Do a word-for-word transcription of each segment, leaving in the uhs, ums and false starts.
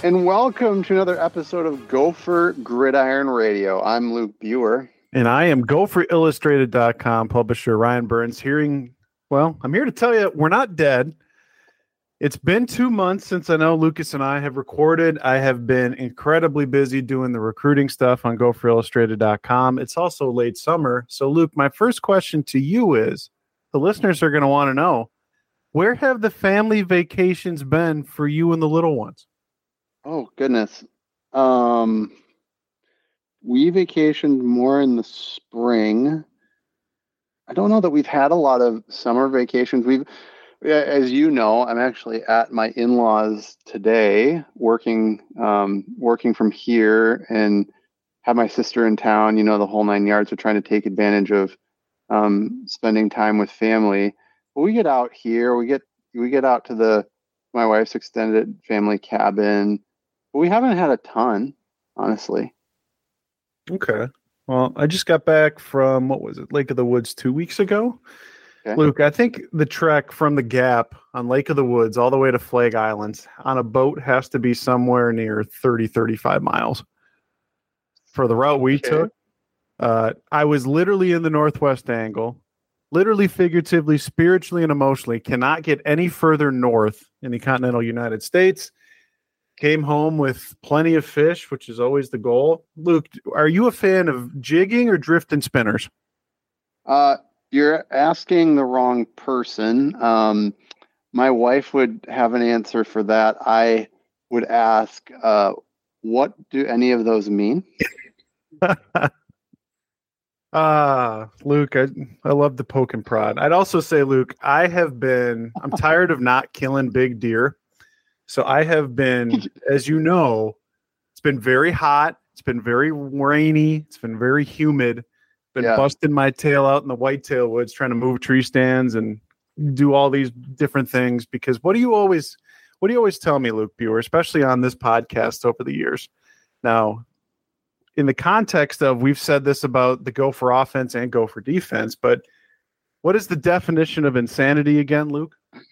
and welcome to another episode of Gopher Gridiron Radio. I'm Luke Buer. And I am Gopher Illustrated dot com publisher Ryan Burns. Hearing, well, I'm here to tell you we're not dead. It's been two months since I know Lucas and I have recorded. I have been incredibly busy doing the recruiting stuff on Gopher Illustrated dot com. It's also late summer. So, Luke, my first question to you is, the listeners are going to want to know, where have the family vacations been for you and the little ones? Oh, goodness. Um, we vacationed more in the spring. I don't know that we've had a lot of summer vacations. We've, as you know, I'm actually at my in-laws today, working, um, working from here, and have my sister in town. You know, the whole nine yards. We're trying to take advantage of um, spending time with family. But we get out here. We get we get out to the my wife's extended family cabin. But we haven't had a ton, honestly. Okay. Well, I just got back from, what was it, Lake of the Woods two weeks ago. Okay. Luke, I think the trek from the Gap on Lake of the Woods all the way to Flag Islands on a boat has to be somewhere near thirty, thirty-five miles. For the route we Okay. took, uh, I was literally in the northwest angle, literally, figuratively, spiritually, and emotionally, cannot get any further north in the continental United States. Came home with plenty of fish, which is always the goal. Luke, are you a fan of jigging or drift and spinners? Uh, you're asking the wrong person. Um, my wife would have an answer for that. I would ask, uh, what do any of those mean? Ah, Luke, I, I love the poke and prod. I'd also say, Luke, I have been, I'm tired of not killing big deer. So I have been, as you know, it's been very hot. It's been very rainy. It's been very humid. Been Yeah. busting my tail out in the whitetail woods, trying to move tree stands and do all these different things. Because what do you always, what do you always tell me, Luke Buer, especially on this podcast over the years? Now, in the context of, we've said this about the Gopher offense and Gopher defense, but what is the definition of insanity again, Luke?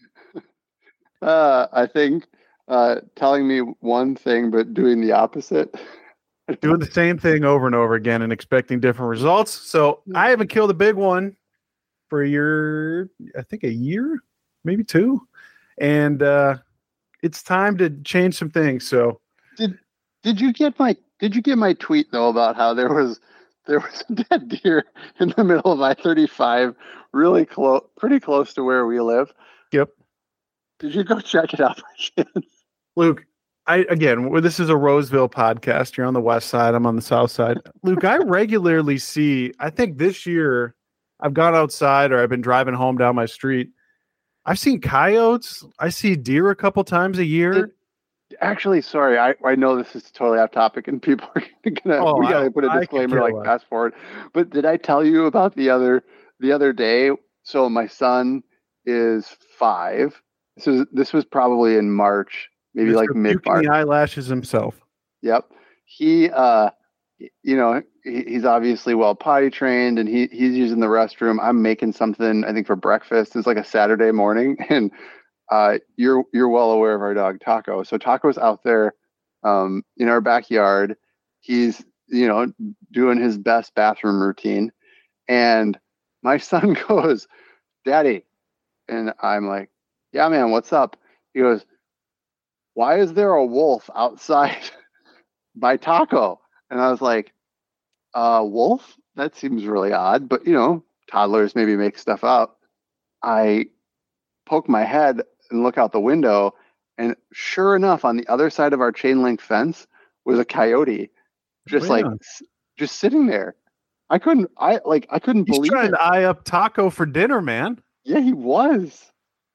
Uh, I think uh, telling me one thing but doing the opposite. Doing the same thing over and over again and expecting different results. So I haven't killed a big one for a year, I think a year, maybe two. And uh, it's time to change some things. So Did did you get my did you get my tweet though about how there was there was a dead deer in the middle of I thirty-five, really close, pretty close to where we live? Yep. Did you go check it out by chance? Luke, I again, this is a Roseville podcast. You're on the west side. I'm on the south side. Luke, I regularly see, I think this year I've gone outside or I've been driving home down my street. I've seen coyotes. I see deer a couple times a year. Did, actually, sorry, I, I know this is totally off topic and people are gonna Oh, we gotta I- put a I could disclaimer care like less. fast forward. But did I tell you about the other the other day? So my son is five. This was this was probably in March, maybe Mister like mid Puking March. the eyelashes himself. Yep. He, uh, you know, he, he's obviously well potty trained, and he he's using the restroom. I'm making something, I think, for breakfast. It's like a Saturday morning, and uh, you're you're well aware of our dog Taco. So Taco's out there, um, in our backyard. He's, you know, doing his best bathroom routine, and my son goes, "Daddy," and I'm like, "Yeah, man, what's up?" He goes, "Why is there a wolf outside by Taco?" And I was like, uh, wolf? That seems really odd, but you know, toddlers maybe make stuff up. I poke my head and look out the window, and sure enough, on the other side of our chain link fence was a coyote, just Oh, yeah. like s- just sitting there. I couldn't, I like, I couldn't He's believe trying it. to eye up Taco for dinner, man. Yeah, he was.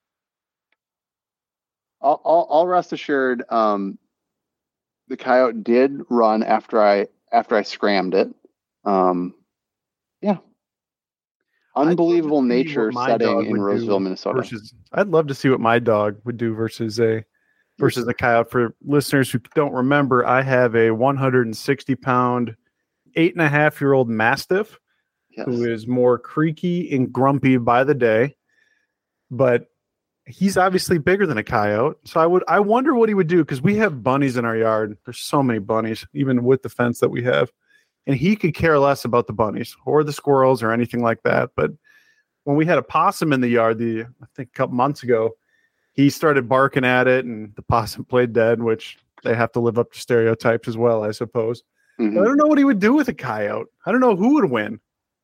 I'll, I'll, I'll rest assured. Um, the coyote did run after I after I scrammed it. Um, yeah, unbelievable I'd love to see nature what my setting dog in would Roseville, do Minnesota. Versus, I'd love to see what my dog would do versus a versus a coyote. For listeners who don't remember, I have a one hundred sixty pound, eight and a half year old Mastiff Yes. who is more creaky and grumpy by the day, but he's obviously bigger than a coyote. So I would, I wonder what he would do, because we have bunnies in our yard. There's so many bunnies, even with the fence that we have. And he could care less about the bunnies or the squirrels or anything like that. But when we had a possum in the yard, the I think a couple months ago, he started barking at it, and the possum played dead, which they have to live up to stereotypes as well, I suppose. Mm-hmm. I don't know what he would do with a coyote. I don't know who would win.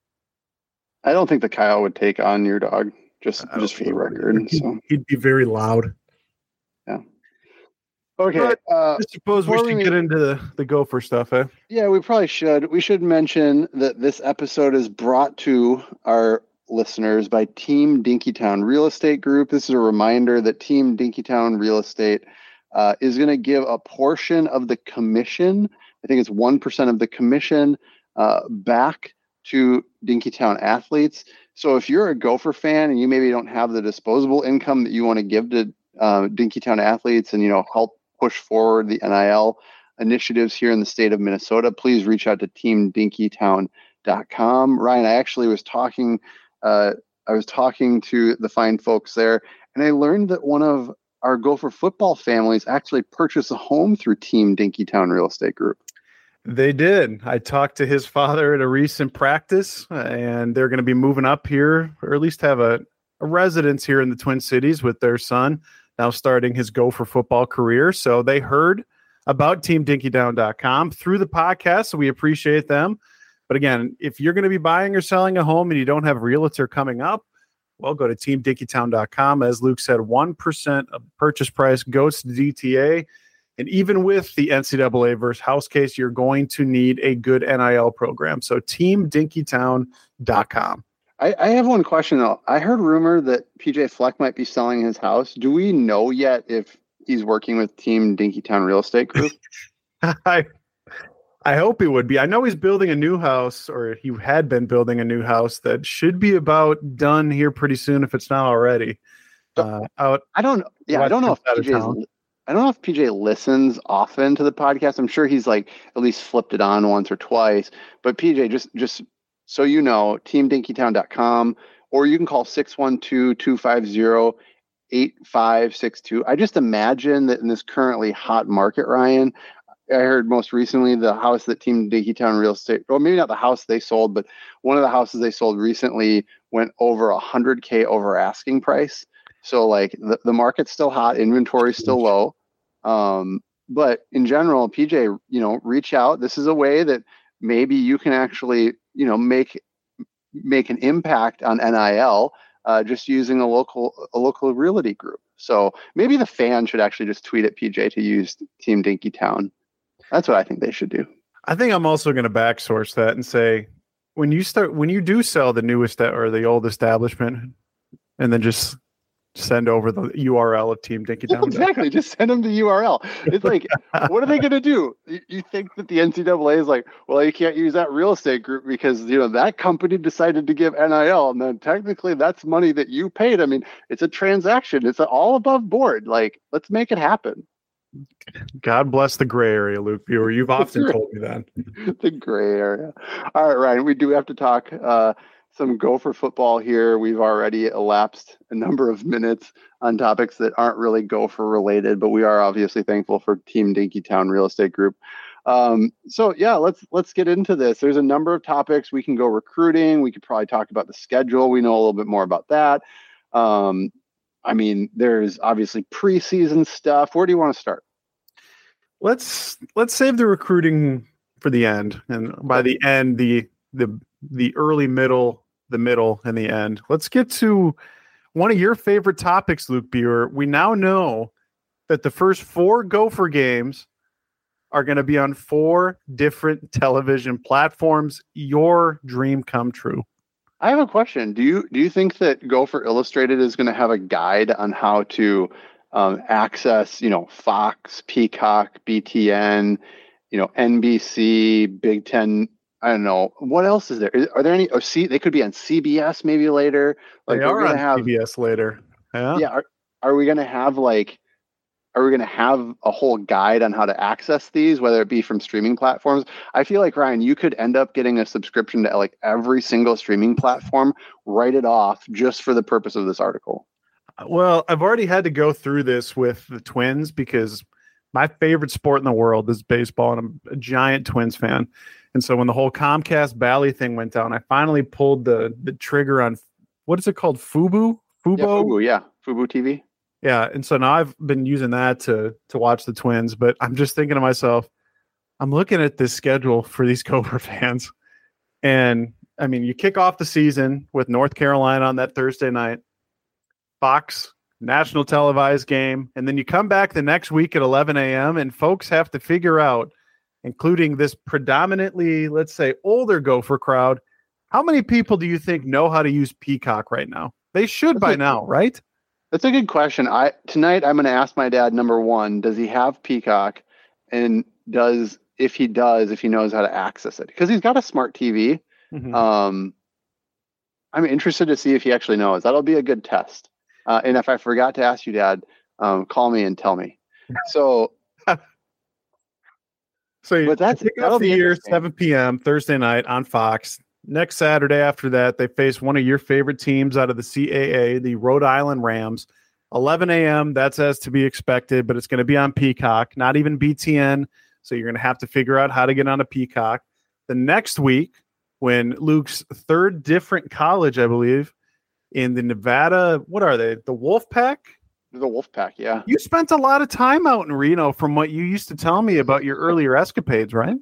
I don't think the coyote would take on your dog, just just for the record. He'd, so he'd be very loud. Yeah. Okay. But uh, I suppose we should we, get into the, the gopher stuff, eh? Yeah, we probably should. We should mention that this episode is brought to our listeners by Team Dinkytown Real Estate Group. This is a reminder that Team Dinkytown Real Estate uh, is going to give a portion of the commission. I think it's one percent of the commission uh, back to Dinkytown athletes. So if you're a Gopher fan and you maybe don't have the disposable income that you want to give to uh, Dinkytown athletes and, you know, help push forward the N I L initiatives here in the state of Minnesota, please reach out to team dinkytown dot com. Ryan, I actually was talking Uh, I was talking to the fine folks there, and I learned that one of our Gopher football families actually purchased a home through Team Dinkytown Real Estate Group. They did. I talked to his father at a recent practice, and they're going to be moving up here, or at least have a, a residence here in the Twin Cities with their son, now starting his Gopher football career. So they heard about team dinkytown dot com through the podcast, so we appreciate them. But again, if you're going to be buying or selling a home and you don't have a realtor coming up, well, go to team dinkytown dot com. As Luke said, one percent of the purchase price goes to D T A. And even with the N C double A versus house case, you're going to need a good N I L program. So team dinkytown dot com. I, I have one question, though. I heard rumor that P J Fleck might be selling his house. Do we know yet if he's working with Team Dinkytown Real Estate Group? I I hope he would be. I know he's building a new house, or he had been building a new house that should be about done here pretty soon, if it's not already. Uh, out I don't. Yeah, I don't know if P J. I don't know if P J listens often to the podcast. I'm sure he's like at least flipped it on once or twice. But P J, just just so you know, team dinkytown dot com, or you can call six one two, two five zero, eight five six two. I just imagine that in this currently hot market, Ryan, I heard most recently the house that Team Dinkytown Real Estate, well, maybe not the house they sold, but one of the houses they sold recently went over one hundred K over asking price. So like the, the market's still hot, inventory's still low. Um, but in general, P J, you know, reach out. This is a way that maybe you can actually, you know, make make an impact on N I L uh, just using a local a local realty group. So maybe the fan should actually just tweet at P J to use Team Dinkytown. That's what I think they should do. I think I'm also going to backsource that and say, when you start, when you do sell the newest or the old establishment, and then just send over the U R L of Team Dinkytown. Exactly. Just send them the U R L. It's like, what are they going to do? You, you think that the N C double A is like, well, you can't use that real estate group because, you know, that company decided to give N I L, and then technically that's money that you paid. I mean, it's a transaction. It's all above board. Like, let's make it happen. God bless the gray area, Luke Viewer. You've often told me that. The gray area. All right, Ryan, we do have to talk uh, some Gopher football here. We've already elapsed a number of minutes on topics that aren't really Gopher related, but we are obviously thankful for Team Dinkytown Real Estate Group. Um, so yeah, let's let's get into this. There's a number of topics. We can go recruiting. We could probably talk about the schedule. We know a little bit more about that. Um, I mean, there's obviously preseason stuff. Where do you want to start? Let's let's save the recruiting for the end, and by the end, the the the early, middle, the middle, and the end. Let's get to one of your favorite topics, Luke Buer. We now know that the first four Gopher games are going to be on four different television platforms. Your dream come true. I have a question. Do you do you think that Gopher Illustrated is going to have a guide on how to um, access, you know, Fox, Peacock, B T N, you know, N B C, Big Ten? I don't know. What else is there? Is, are there any? Oh, see, they could be on C B S maybe later. Like, they are on have, C B S later. Yeah. Yeah. Are, are we going to have like? Are we going to have a whole guide on how to access these, whether it be from streaming platforms? I feel like, Ryan, you could end up getting a subscription to like every single streaming platform, write it off just for the purpose of this article. Well, I've already had to go through this with the Twins because my favorite sport in the world is baseball, and I'm a giant Twins fan. And so when the whole Comcast Bally thing went down, I finally pulled the the trigger on what is it called? Fubo? Fubo? Yeah, Fubo, yeah. Fubo T V. Yeah. And so now I've been using that to to watch the Twins, but I'm just thinking to myself, I'm looking at this schedule for these Gopher fans. And I mean, you kick off the season with North Carolina on that Thursday night, Fox national televised game, and then you come back the next week at eleven a.m. and folks have to figure out, including this predominantly, let's say, older Gopher crowd, how many people do you think know how to use Peacock right now? They should That's by a, now, right? That's a good question. I tonight I'm going to ask my dad, number one, does he have Peacock, and does if he does, if he knows how to access it, because he's got a smart T V. Mm-hmm. Um, I'm interested to see if he actually knows. That'll be a good test. Uh, and if I forgot to ask you, Dad, um, call me and tell me. So, so but that's that'll be here seven p.m. Thursday night on Fox. Next Saturday after that, they face one of your favorite teams out of the C A A, the Rhode Island Rams. eleven a.m. That's as to be expected, but it's going to be on Peacock, not even B T N. So you're going to have to figure out how to get on a Peacock. The next week, when Luke's third different college, I believe, in the Nevada, what are they? The Wolfpack? The Wolfpack, yeah. You spent a lot of time out in Reno from what you used to tell me about your earlier escapades, right?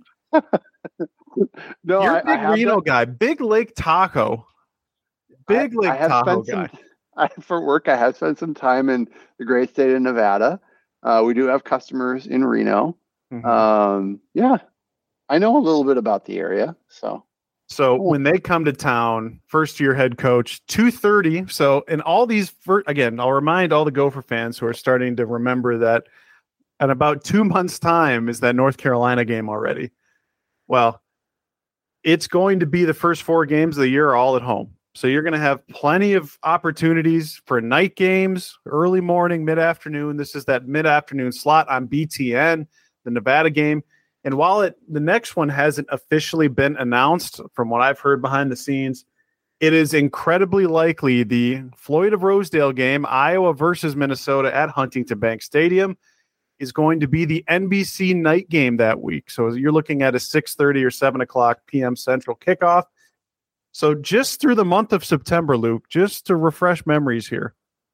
No, You're I, a big I Reno done, guy. Big Lake Tahoe. Big I, Lake I Tahoe guy. Some, I, for work, I have spent some time in the great state of Nevada. Uh, we do have customers in Reno. Mm-hmm. Um, yeah, I know a little bit about the area, so. So when they come to town, first year head coach, two thirty. So in all these, again, I'll remind all the Gopher fans who are starting to remember that in about two months' time is that North Carolina game already. Well, it's going to be the first four games of the year all at home. So you're going to have plenty of opportunities for night games, early morning, mid-afternoon. This is that mid-afternoon slot on B T N, the Nevada game. And while it the next one hasn't officially been announced, from what I've heard behind the scenes, it is incredibly likely the Floyd of Rosedale game, Iowa versus Minnesota at Huntington Bank Stadium, is going to be the N B C night game that week. So you're looking at a six thirty or seven o'clock p.m. Central kickoff. So just through the month of September, Luke, just to refresh memories here,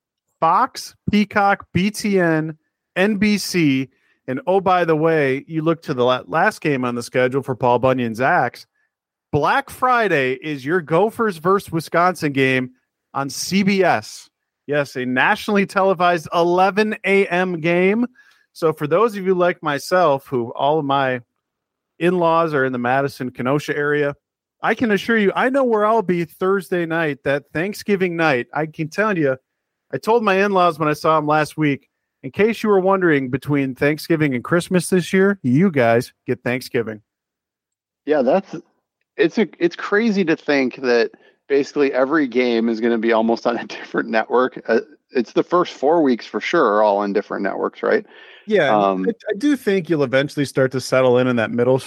Fox, Peacock, B T N, N B C, and oh, by the way, you look to the last game on the schedule for Paul Bunyan's Axe. Black Friday is your Gophers versus Wisconsin game on C B S. Yes, a nationally televised eleven a.m. game. So for those of you like myself, who all of my in-laws are in the Madison, Kenosha area, I can assure you, I know where I'll be Thursday night, that Thanksgiving night. I can tell you, I told my in-laws when I saw them last week, in case you were wondering, between Thanksgiving and Christmas this year, you guys get Thanksgiving. Yeah, that's it's a it's crazy to think that basically every game is going to be almost on a different network. Uh, it's the first four weeks for sure are all on different networks, right? Yeah, um, I, I do think you'll eventually start to settle in in that middle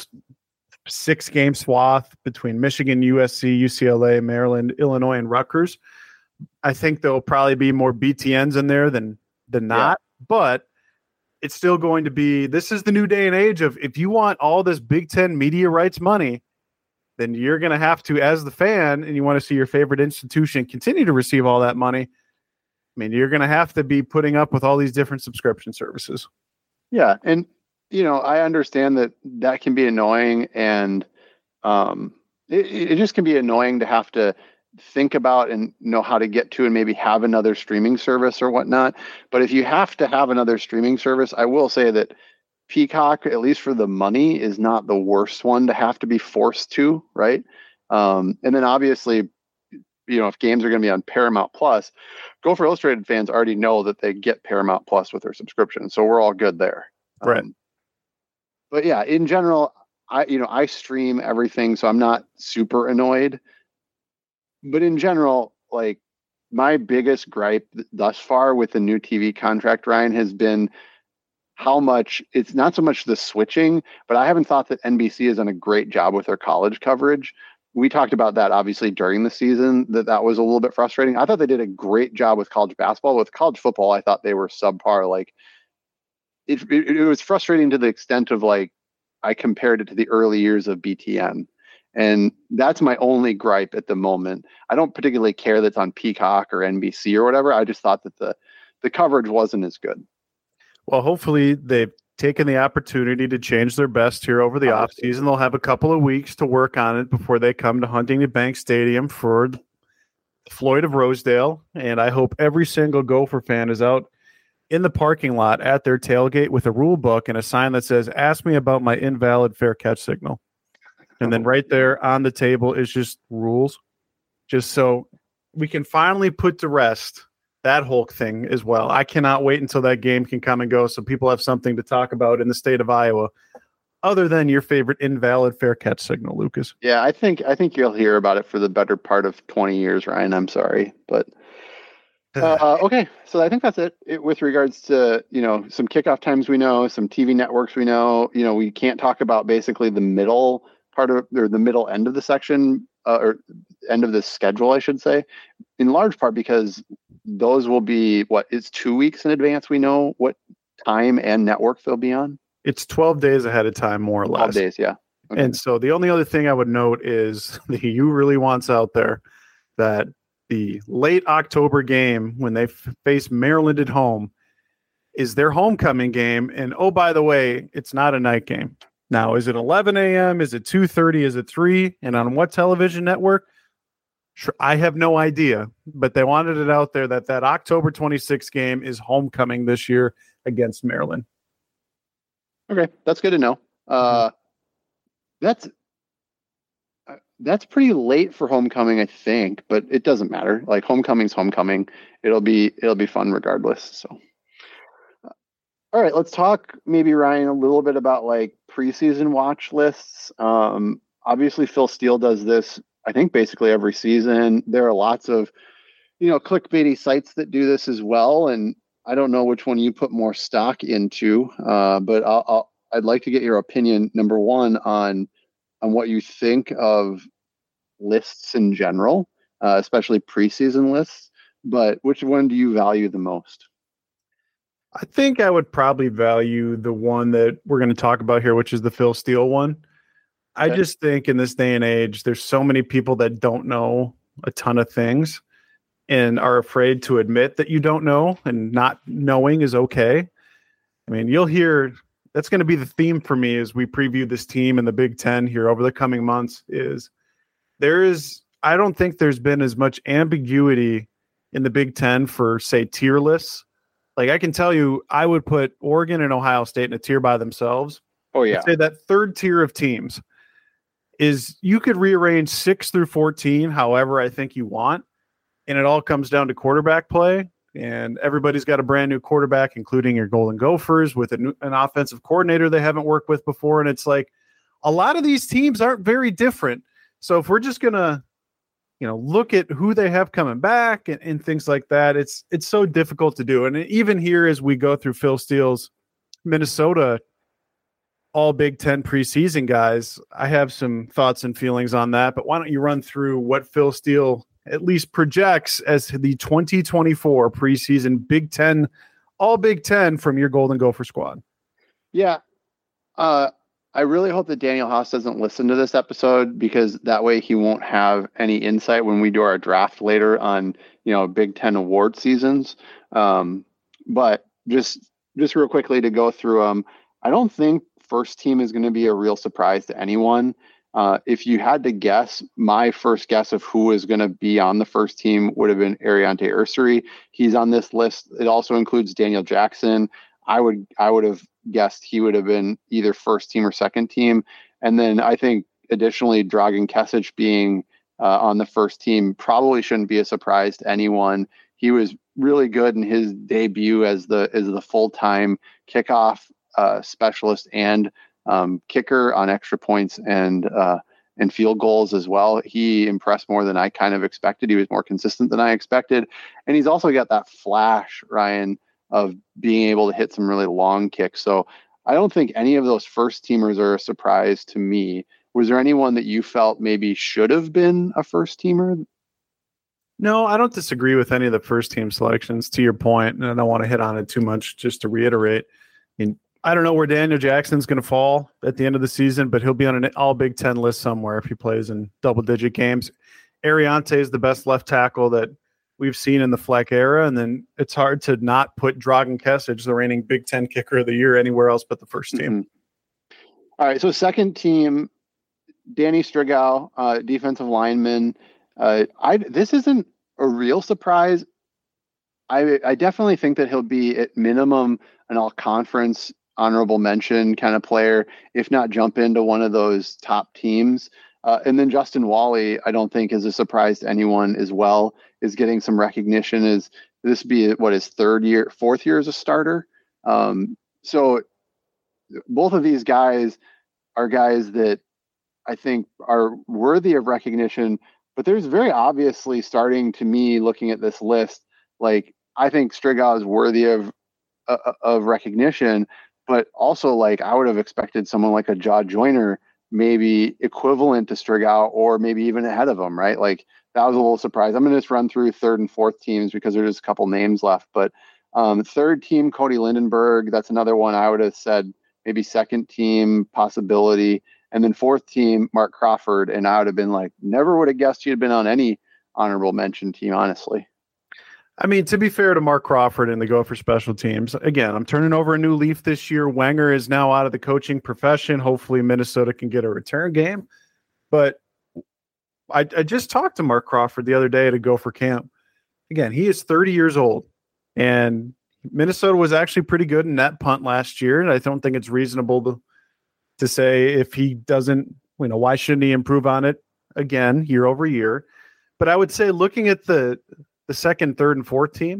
six game swath between Michigan, U S C, U C L A, Maryland, Illinois, and Rutgers. I think there'll probably be more B T Ns in there than than not. Yeah. But it's still going to be, this is the new day and age of, if you want all this Big Ten media rights money, then you're going to have to, as the fan, and you want to see your favorite institution continue to receive all that money, I mean, you're going to have to be putting up with all these different subscription services. Yeah. And, you know, I understand that that can be annoying, and um, it, it just can be annoying to have to think about and know how to get to and maybe have another streaming service or whatnot. But if you have to have another streaming service, I will say that Peacock, at least for the money, is not the worst one to have to be forced to, right? Um, and then obviously, you know, if games are going to be on Paramount Plus, Gopher Illustrated fans already know that they get Paramount Plus with their subscription. So we're all good there. Right. Um, but yeah, in general, I, you know, I stream everything, so I'm not super annoyed. But in general, like, my biggest gripe thus far with the new T V contract, Ryan, has been how much it's not so much the switching, but I haven't thought that N B C has done a great job with their college coverage. we talked about that obviously during the season, that that was a little bit frustrating. I thought they did a great job with college basketball. With college football, I thought they were subpar. Like it, it, it was frustrating to the extent of like, I compared it to the early years of B T N. And that's my only gripe at the moment. I don't particularly care that's on Peacock or N B C or whatever. I just thought that the, the coverage wasn't as good. Well, hopefully they've taken the opportunity to change their best here over the Obviously. offseason. They'll have a couple of weeks to work on it before they come to Huntington Bank Stadium for Floyd of Rosedale. And I hope every single Gopher fan is out in the parking lot at their tailgate with a rule book and a sign that says, ask me about my invalid fair catch signal. And then right there on the table is just rules, just so we can finally put to rest that Hulk thing as well. I cannot wait until that game can come and go so people have something to talk about in the state of Iowa other than your favorite invalid fair catch signal, Lucas. Yeah, I think I think you'll hear about it for the better part of twenty years, Ryan. I'm sorry, but uh, okay. So I think that's it. it with regards to, you know, some kickoff times we know, some T V networks we know. You know, we can't talk about basically the middle part of or the middle end of the section uh, or end of the schedule, I should say, in large part because those will be what it's two weeks in advance. We know what time and network they'll be on. It's twelve days ahead of time, more or less. twelve days, yeah. Okay. And so the only other thing I would note is the U really wants out there that the late October game when they f- face Maryland at home is their homecoming game. And oh, by the way, it's not a night game. Now, is it eleven a.m.? Is it two thirty? Is it three? And on what television network? Sure, I have no idea, but they wanted it out there that that October twenty-sixth game is homecoming this year against Maryland. Okay, that's good to know. Uh, mm-hmm. That's uh, that's pretty late for homecoming, I think, but it doesn't matter. Like homecoming's homecoming. It'll be it'll be fun regardless. So, uh, all right, let's talk maybe Ryan a little bit about like preseason watch lists. Um, obviously, Phil Steele does this, I think, basically every season. There are lots of, you know, clickbaity sites that do this as well, and I don't know which one you put more stock into, uh, but I'll, I'll, I'd like to get your opinion, number one, on on what you think of lists in general, uh, especially preseason lists. But which one do you value the most? I think I would probably value the one that we're going to talk about here, which is the Phil Steele one. Okay. I just think in this day and age, there's so many people that don't know a ton of things and are afraid to admit that you don't know, and not knowing is okay. I mean, you'll hear that's going to be the theme for me as we preview this team in the Big Ten here over the coming months is there is, I don't think there's been as much ambiguity in the Big Ten for, say, tier lists. Like I can tell you, I would put Oregon and Ohio State in a tier by themselves. Oh yeah. I'd say that third tier of teams is you could rearrange six through fourteen, however I think you want. And it all comes down to quarterback play. And everybody's got a brand new quarterback, including your Golden Gophers, with a new, an offensive coordinator they haven't worked with before. And it's like a lot of these teams aren't very different. So if we're just going to, you know, look at who they have coming back and, and things like that, it's it's so difficult to do. And even here as we go through Phil Steele's Minnesota all Big Ten preseason guys, I have some thoughts and feelings on that. But why don't you run through what Phil Steele at least projects as the twenty twenty-four preseason Big Ten, all Big Ten from your Golden Gopher squad? Yeah. Uh, I really hope that Daniel Haas doesn't listen to this episode, because that way he won't have any insight when we do our draft later on, you know, Big Ten award seasons. Um, but just, just real quickly to go through them, um, I don't think first team is going to be a real surprise to anyone. Uh, if you had to guess, my first guess of who is going to be on the first team would have been Ariante Ursary. He's on this list. It also includes Daniel Jackson. I would I would have guessed he would have been either first team or second team. And then I think additionally, Dragan Kesic being uh, on the first team probably shouldn't be a surprise to anyone. He was really good in his debut as the as the full-time kickoff uh, specialist and Um, kicker on extra points and uh, and field goals as well. He impressed more than I kind of expected. He was more consistent than I expected. And he's also got that flash, Ryan, of being able to hit some really long kicks. So I don't think any of those first teamers are a surprise to me. Was there anyone that you felt maybe should have been a first teamer? No, I don't disagree with any of the first team selections, to your point, and I don't want to hit on it too much. Just to reiterate, I mean, I don't know where Daniel Jackson's going to fall at the end of the season, but he'll be on an all Big Ten list somewhere if he plays in double-digit games. Ariante is the best left tackle that we've seen in the Fleck era, and then it's hard to not put Dragan Kesic, the reigning Big Ten kicker of the year, anywhere else but the first team. Mm-hmm. All right, so second team, Danny Strigow, uh, defensive lineman. Uh, I this isn't a real surprise. I I definitely think that he'll be at minimum an all-conference honorable mention kind of player, if not jump into one of those top teams. Uh, and then Justin Walley, I don't think is a surprise to anyone as well, is getting some recognition. Is this be what his third year, fourth year as a starter? Um, so both of these guys are guys that I think are worthy of recognition, but there's very obviously starting to me looking at this list, like I think Strigow is worthy of uh, of recognition, but also like I would have expected someone like a Jah Joyner maybe equivalent to Strigow or maybe even ahead of him, right? Like that was a little surprise. I'm going to just run through third and fourth teams because there's just a couple names left, but um, third team, Cody Lindenberg, that's another one I would have said maybe second team possibility. And then fourth team, Mark Crawford. And I would have been like, never would have guessed he had been on any honorable mention team, honestly. I mean, to be fair to Mark Crawford and the Gopher special teams, again, I'm turning over a new leaf this year. Wenger is now out of the coaching profession. Hopefully Minnesota can get a return game. But I, I just talked to Mark Crawford the other day at a Gopher camp. Again, he is thirty years old. And Minnesota was actually pretty good in net punt last year. And I don't think it's reasonable to, to say if he doesn't, you know, why shouldn't he improve on it again year over year? But I would say looking at the the second, third, and fourth team,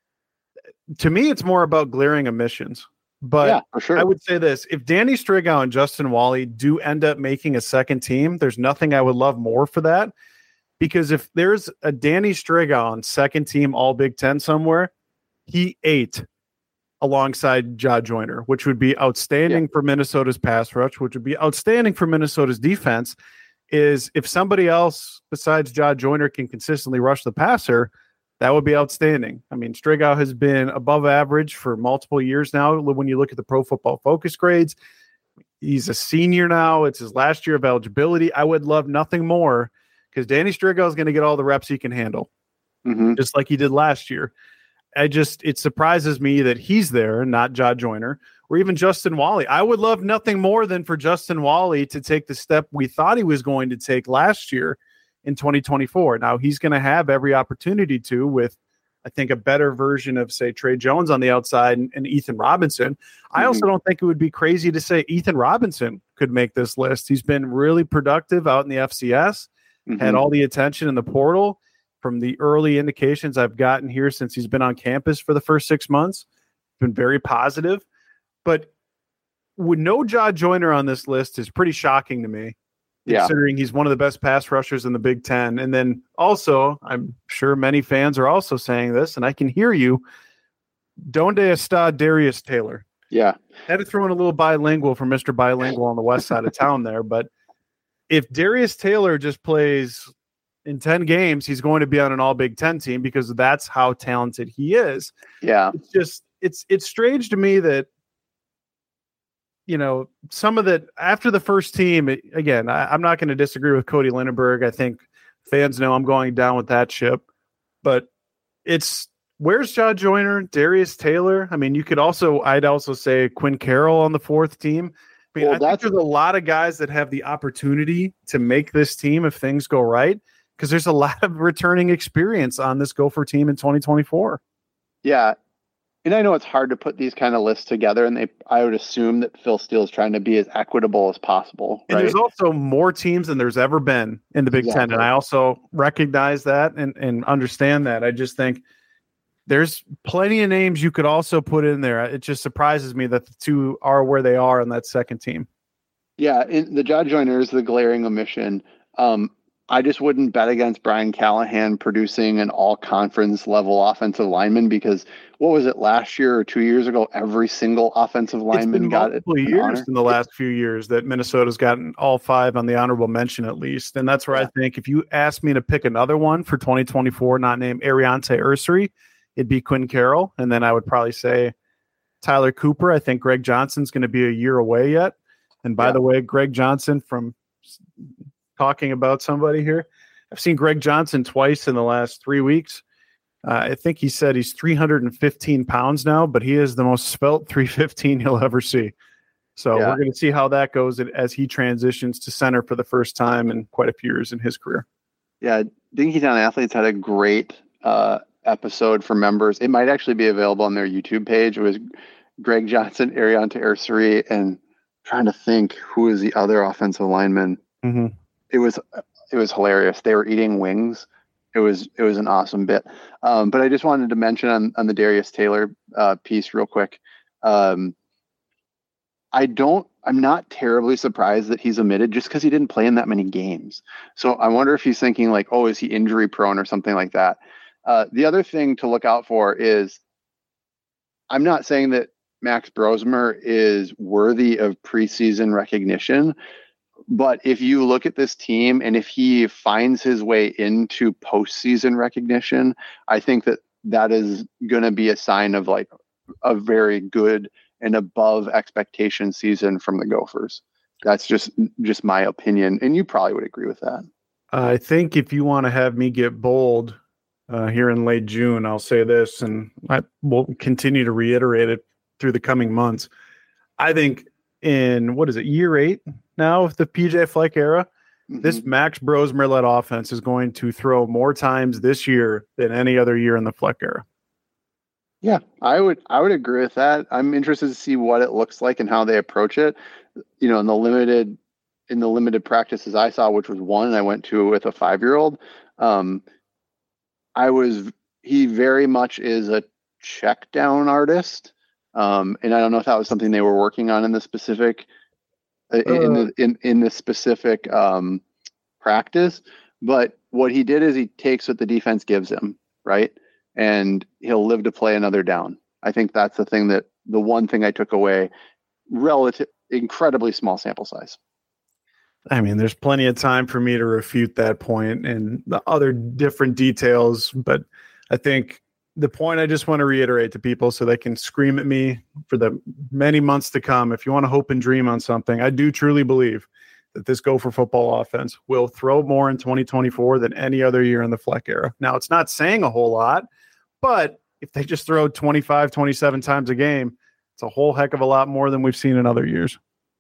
to me, it's more about glaring omissions. But yeah, for sure. I would say this, if Danny Strigow and Justin Walley do end up making a second team, there's nothing I would love more for that. Because if there's a Danny Strigow on second team all Big Ten somewhere, he ate alongside Jah Joyner, which would be outstanding yeah. for Minnesota's pass rush, which would be outstanding for Minnesota's defense. Is if somebody else besides Jah Joyner can consistently rush the passer, that would be outstanding. I mean, Strigow has been above average for multiple years now. When you look at the Pro Football Focus grades, he's a senior now. It's his last year of eligibility. I would love nothing more because Danny Strigow is going to get all the reps he can handle, mm-hmm. just like he did last year. I just, it surprises me that he's there, not Jah Joyner, or even Justin Walley. I would love nothing more than for Justin Walley to take the step we thought he was going to take last year in twenty twenty-four. Now he's going to have every opportunity to with, I think, a better version of, say, Trey Jones on the outside and, and Ethan Robinson. Mm-hmm. I also don't think it would be crazy to say Ethan Robinson could make this list. He's been really productive out in the F C S, mm-hmm. had all the attention in the portal. From the early indications I've gotten here since he's been on campus for the first six months, been very positive. But with no Jah Joyner on this list is pretty shocking to me, yeah. considering he's one of the best pass rushers in the Big Ten. And then also, I'm sure many fans are also saying this, and I can hear you, Donde está Darius Taylor? Yeah. Had to throw in a little bilingual for Mister Bilingual on the west side of town there. But if Darius Taylor just plays in ten games, he's going to be on an all Big Ten team because that's how talented he is. Yeah. It's just, it's, it's strange to me that, you know, some of that after the first team, it, again, I, I'm not going to disagree with Cody Lindenberg. I think fans know I'm going down with that ship, but it's, where's Jah Joyner, Darius Taylor? I mean, you could also, I'd also say Quinn Carroll on the fourth team. I mean, well, I think there's a lot of guys that have the opportunity to make this team if things go right, because there's a lot of returning experience on this Gopher team in twenty twenty-four. Yeah. And I know it's hard to put these kind of lists together, and they, I would assume that Phil Steele is trying to be as equitable as possible. And right? there's also more teams than there's ever been in the Big exactly. Ten. And I also recognize that and, and understand that. I just think there's plenty of names you could also put in there. It just surprises me that the two are where they are on that second team. Yeah. And the Jah Joyner is the glaring omission. Um, I just wouldn't bet against Brian Callahan producing an all-conference level offensive lineman because what was it last year or two years ago? Every single offensive lineman it's been got it multiple an years honor. in the last few years that Minnesota's gotten all five on the honorable mention at least. And that's where yeah. I think if you ask me to pick another one for twenty twenty-four, not named Ariante Ursary, it'd be Quinn Carroll. And then I would probably say Tyler Cooper. I think Greg Johnson's going to be a year away yet. And by yeah. the way, Greg Johnson, from talking about somebody here, I've seen Greg Johnson twice in the last three weeks. Uh, I think he said he's three hundred fifteen pounds now, but he is the most svelte three fifteen you'll ever see. So yeah. we're going to see how that goes as he transitions to center for the first time in quite a few years in his career. Yeah, Dinkytown Athletes had a great uh, episode for members. It might actually be available on their YouTube page. It was Greg Johnson, Ariante Ursary, and I'm trying to think who is the other offensive lineman. Mm-hmm. It was it was hilarious. They were eating wings. It was it was an awesome bit. Um, but I just wanted to mention on, on the Darius Taylor uh, piece real quick. Um, I don't. I'm not terribly surprised that he's omitted just because he didn't play in that many games. So I wonder if he's thinking like, oh, is he injury prone or something like that? Uh, the other thing to look out for is, I'm not saying that Max Brosmer is worthy of preseason recognition. But if you look at this team and if he finds his way into postseason recognition, I think that that is going to be a sign of like a very good and above expectation season from the Gophers. That's just just my opinion. And you probably would agree with that. I think if you want to have me get bold uh, here in late June, I'll say this, and I will continue to reiterate it through the coming months. I think in, what is it, year eight now of the P J Fleck era, mm-hmm. this Max Brosmer-led offense is going to throw more times this year than any other year in the Fleck era. Yeah, I would I would agree with that. I'm interested to see what it looks like and how they approach it. You know, in the limited in the limited practices I saw, which was one I went to with a five-year-old, um, I was he very much is a check down artist. Um, and I don't know if that was something they were working on in the specific uh, in the in in the specific um, practice. But what he did is he takes what the defense gives him, right? And he'll live to play another down. I think that's the thing that the one thing I took away, relative, incredibly small sample size. I mean, there's plenty of time for me to refute that point and the other different details, but I think the point I just want to reiterate to people so they can scream at me for the many months to come. If you want to hope and dream on something, I do truly believe that this Gopher football offense will throw more in twenty twenty-four than any other year in the Fleck era. Now, it's not saying a whole lot, but if they just throw twenty-five, twenty-seven times a game, it's a whole heck of a lot more than we've seen in other years.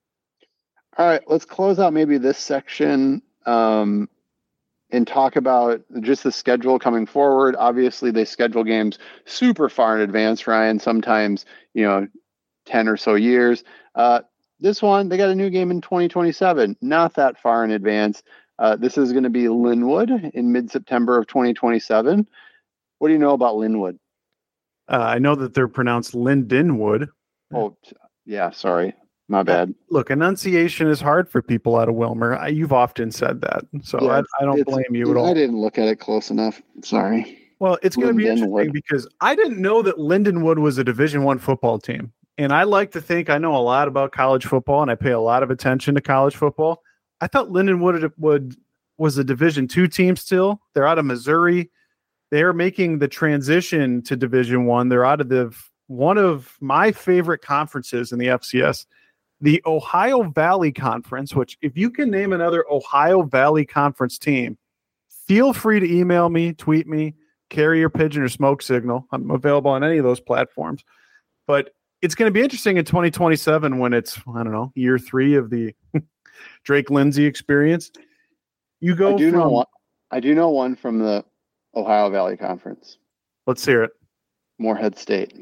All right, let's close out maybe this section um, and talk about just the schedule coming forward. Obviously, they schedule games super far in advance, Ryan, sometimes, you know, ten or so years. Uh, this one, they got a new game in twenty twenty-seven, not that far in advance. Uh, this is going to be Linwood in mid-September of twenty twenty-seven. What do you know about Linwood? Uh, I know that they're pronounced Lindenwood. Oh, yeah, sorry. My bad. Look, enunciation is hard for people out of Wilmer. I, you've often said that, so yeah, I, I don't blame you at all. I didn't look at it close enough. Sorry. Well, it's going to be interesting because I didn't know that Lindenwood was a Division One football team, and I like to think I know a lot about college football, and I pay a lot of attention to college football. I thought Lindenwood would was a Division Two team still. They're out of Missouri. They're making the transition to Division One. They're out of the one of my favorite conferences in the F C S. The Ohio Valley Conference, which if you can name another Ohio Valley Conference team, feel free to email me, tweet me, carrier pigeon or smoke signal. I'm available on any of those platforms. But it's going to be interesting in twenty twenty-seven when it's, I don't know, year three of the Drake Lindsay experience. You go I do from, know one. I do know one from the Ohio Valley Conference. Let's hear it. Morehead State.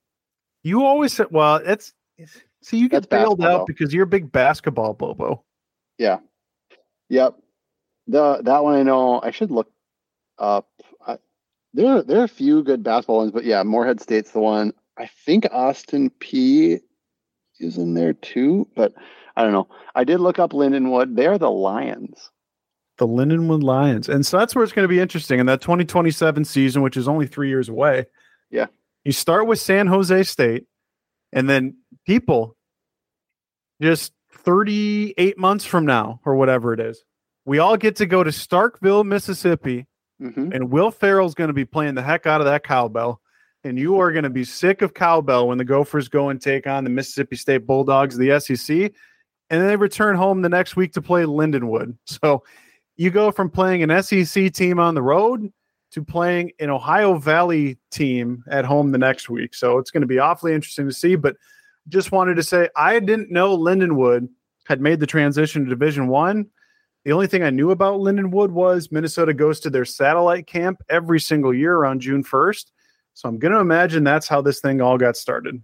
You always said, well, it's, it's See, you get That's bailed out though. Because you're a big basketball bobo. Yeah. Yep. The that one I know. I should look up. I, there, there are a few good basketball ones, but yeah, Morehead State's the one. I think Austin P is in there too, but I don't know. I did look up Lindenwood. They're the Lions. The Lindenwood Lions. And so that's where it's going to be interesting. In that twenty twenty-seven season, which is only three years away. Yeah. You start with San Jose State, and then people just thirty-eight months from now, or whatever it is, we all get to go to Starkville, Mississippi, mm-hmm. and Will Ferrell's going to be playing the heck out of that cowbell. And you are going to be sick of cowbell when the Gophers go and take on the Mississippi State Bulldogs of the S E C. And then they return home the next week to play Lindenwood. So you go from playing an S E C team on the road to playing an Ohio Valley team at home the next week. So it's going to be awfully interesting to see. But just wanted to say, I didn't know Lindenwood had made the transition to Division One. The only thing I knew about Lindenwood was Minnesota goes to their satellite camp every single year on June first. So I'm going to imagine that's how this thing all got started.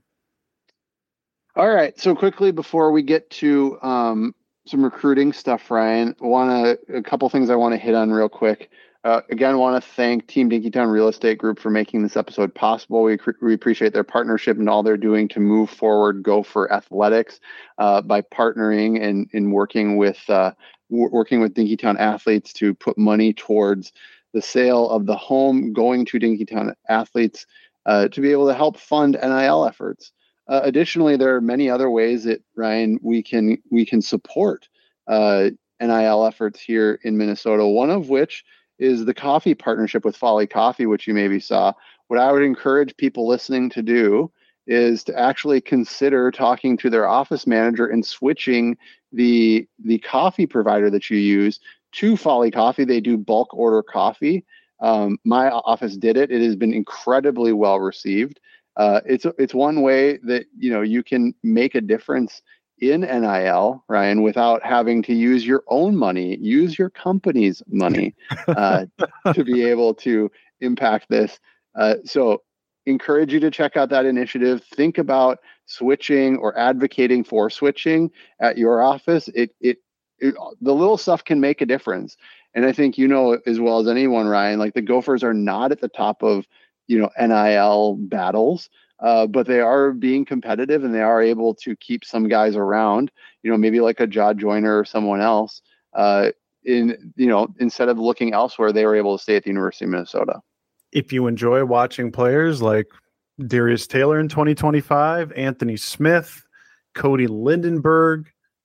All right. So quickly before we get to um, some recruiting stuff, Ryan, want to a couple things I want to hit on real quick. Uh, again, want to thank Team Dinkytown Real Estate Group for making this episode possible. We, we appreciate their partnership and all they're doing to move forward Gopher athletics uh, by partnering and, and working with uh, w- working with Dinkytown athletes to put money towards the sale of the home going to Dinkytown athletes uh, to be able to help fund N I L efforts. Uh, additionally, there are many other ways that, Ryan, we can we can support uh, N I L efforts here in Minnesota, one of which is the coffee partnership with Folly Coffee, which you maybe saw. What I would encourage people listening to do is to actually consider talking to their office manager and switching the the coffee provider that you use to Folly Coffee. They do bulk order coffee. Um, my office did it. It has been incredibly well received. Uh, it's it's one way that you know you can make a difference in N I L, Ryan, without having to use your own money, use your company's money uh, to be able to impact this. Uh, so encourage you to check out that initiative. Think about switching or advocating for switching at your office. It, it, it the little stuff can make a difference. And I think you know as well as anyone, Ryan, like the Gophers are not at the top of, you know, N I L battles. Uh, but they are being competitive and they are able to keep some guys around, you know, maybe like a Jaw Joyner or someone else uh, in, you know, instead of looking elsewhere, they were able to stay at the University of Minnesota. If you enjoy watching players like Darius Taylor in twenty twenty-five, Anthony Smith, Cody Lindenberg,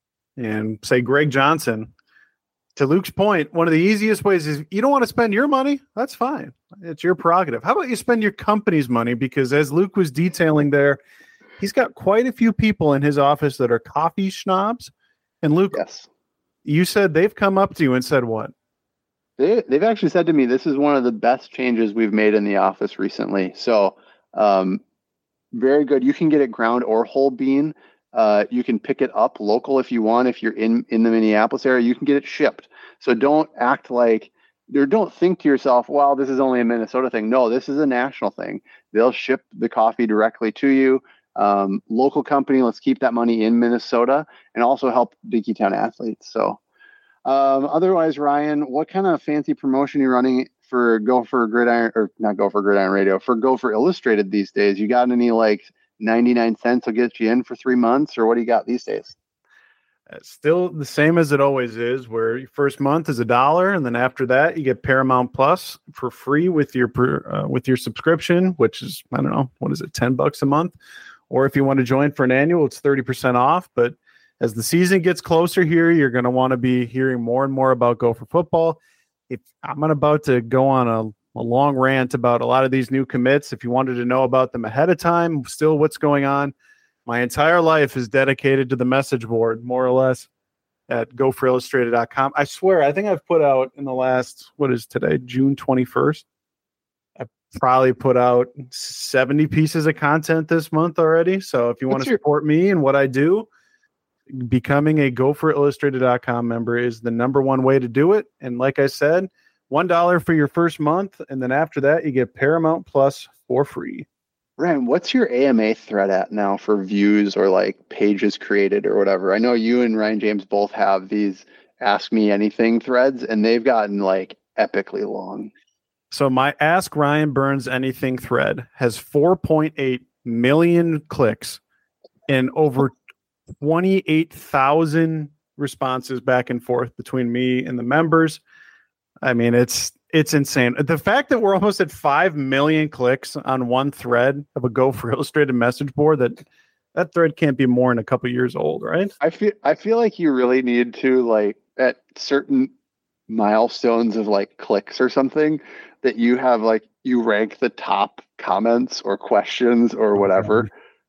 and say Greg Johnson, to Luke's point, one of the easiest ways is you don't want to spend your money. That's fine. It's your prerogative. How about you spend your company's money? Because as Luke was detailing there, he's got quite a few people in his office that are coffee snobs. And Luke, yes. You said they've come up to you and said what? They, they've actually said to me, this is one of the best changes we've made in the office recently. So um, very good. You can get it ground or whole bean. Uh, you can pick it up local if you want. If you're in, in the Minneapolis area, you can get it shipped. So don't act like, or don't think to yourself, well, this is only a Minnesota thing. No, this is a national thing. They'll ship the coffee directly to you. Um, local company, let's keep that money in Minnesota and also help Dinkytown athletes. So um, otherwise, Ryan, what kind of fancy promotion are you running for Gopher Gridiron, or not Gopher Gridiron Radio, for Gopher Illustrated these days? You got any like ninety-nine cents will get you in for three months, or what do you got these days? It's still the same as it always is, where your first month is a dollar, and then after that you get Paramount Plus for free with your uh, with your subscription, which is, I don't know, what is it, ten bucks a month? Or if you want to join for an annual, it's thirty percent off. But as the season gets closer here, you're going to want to be hearing more and more about Gopher football. If I'm about to go on a a long rant about a lot of these new commits. If you wanted to know about them ahead of time, still what's going on, my entire life is dedicated to the message board, more or less, at gopher illustrated dot com. I swear, I think I've put out in the last, what is today, June twenty-first? I probably put out seventy pieces of content this month already. So if you want to your- support me and what I do, becoming a gopher illustrated dot com member is the number one way to do it. And like I said, one dollar for your first month, and then after that, you get Paramount Plus for free. Ryan, what's your A M A thread at now for views or like pages created or whatever? I know you and Ryan James both have these Ask Me Anything threads, and they've gotten like epically long. So my Ask Ryan Burns Anything thread has four point eight million clicks and over twenty-eight thousand responses back and forth between me and the members. I mean, it's it's insane. The fact that we're almost at five million clicks on one thread of a Go for Illustrated message board, that that thread can't be more than a couple years old, right? I feel I feel like you really need to, like, at certain milestones of like clicks or something, that you have like you rank the top comments or questions or whatever.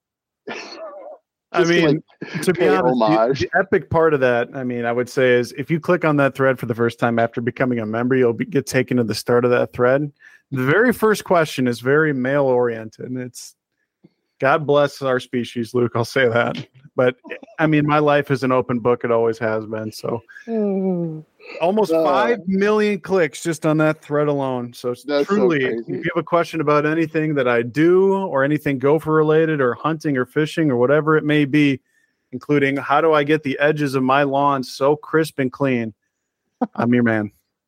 I mean, like, to be honest, the, the epic part of that, I mean, I would say is if you click on that thread for the first time after becoming a member, you'll be, get taken to the start of that thread. The very first question is very male oriented, and it's God bless our species, Luke. I'll say that. But I mean, my life is an open book. It always has been. So almost uh, five million clicks just on that thread alone. So truly, so if you have a question about anything that I do or anything gopher related or hunting or fishing or whatever it may be, including how do I get the edges of my lawn so crisp and clean, I'm your man.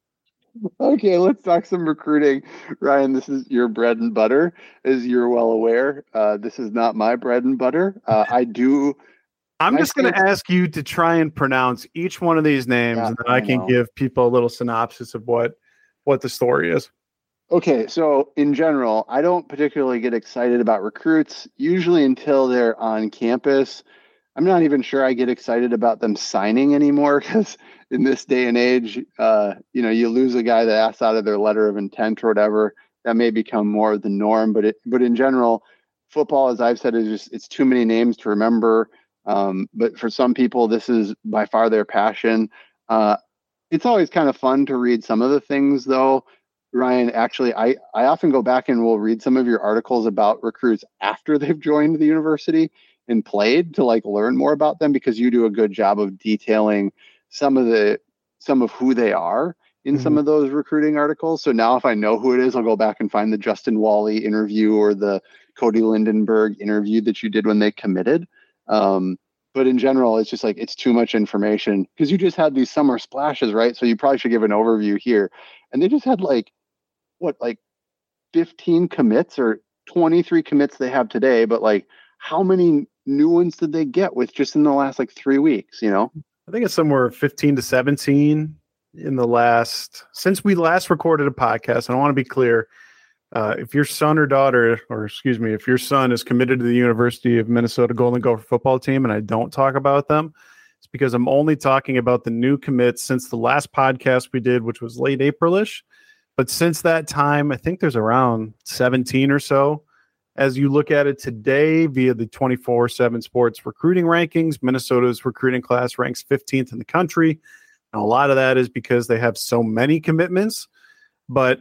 Okay, let's talk some recruiting. Ryan, this is your bread and butter, as you're well aware. Uh, this is not my bread and butter. Uh, I do... I'm just going to ask you to try and pronounce each one of these names, yeah, and then I, I can know. give people a little synopsis of what, what the story is. Okay, so in general, I don't particularly get excited about recruits, usually until they're on campus. I'm not even sure I get excited about them signing anymore, because in this day and age, uh, you know, you lose a guy that asks out of their letter of intent or whatever, that may become more the norm. But it, but in general, football, as I've said, is just, it's too many names to remember. Um, but for some people, this is by far their passion. Uh, it's always kind of fun to read some of the things, though. Ryan, actually, I, I often go back and will read some of your articles about recruits after they've joined the university and played, to like learn more about them, because you do a good job of detailing some of the some of who they are in mm-hmm. some of those recruiting articles. So now if I know who it is, I'll go back and find the Justin Wally interview or the Cody Lindenberg interview that you did when they committed. Um, but in general, it's just like, it's too much information, because you just had these summer splashes, right? So you probably should give an overview here. And they just had like, what, like fifteen commits or twenty-three commits they have today. But like, how many new ones did they get with just in the last like three weeks, you know? I think it's somewhere fifteen to seventeen in the last, since we last recorded a podcast. And I want to be clear. Uh, if your son or daughter, or excuse me, if your son is committed to the University of Minnesota Golden Gopher football team and I don't talk about them, it's because I'm only talking about the new commits since the last podcast we did, which was late April-ish. But since that time, I think there's around seventeen or so. As you look at it today via the twenty-four seven Sports recruiting rankings, Minnesota's recruiting class ranks fifteenth in the country. And a lot of that is because they have so many commitments. But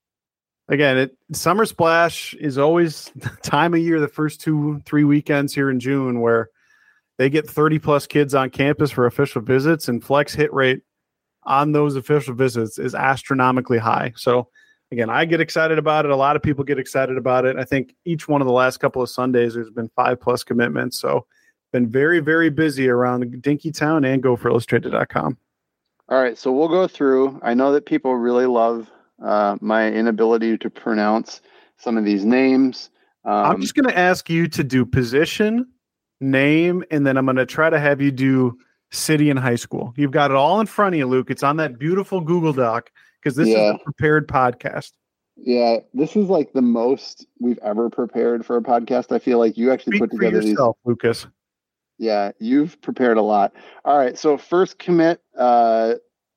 again, it, Summer Splash is always the time of year, the first two, three weekends here in June, where they get thirty plus kids on campus for official visits, and flex hit rate on those official visits is astronomically high. So again, I get excited about it. A lot of people get excited about it. I think each one of the last couple of Sundays, there's been five plus commitments. So been very, very busy around Dinkytown and go for illustrated dot com. All right. So we'll go through. I know that people really love uh, my inability to pronounce some of these names. Um, I'm just going to ask you to do position, name, and then I'm going to try to have you do city and high school. You've got it all in front of you, Luke. It's on that beautiful Google Doc, because this yeah. is a prepared podcast. Yeah, this is like the most we've ever prepared for a podcast. I feel like you actually Speak put together for yourself, these. Lucas. Yeah, you've prepared a lot. All right, so first commit, uh,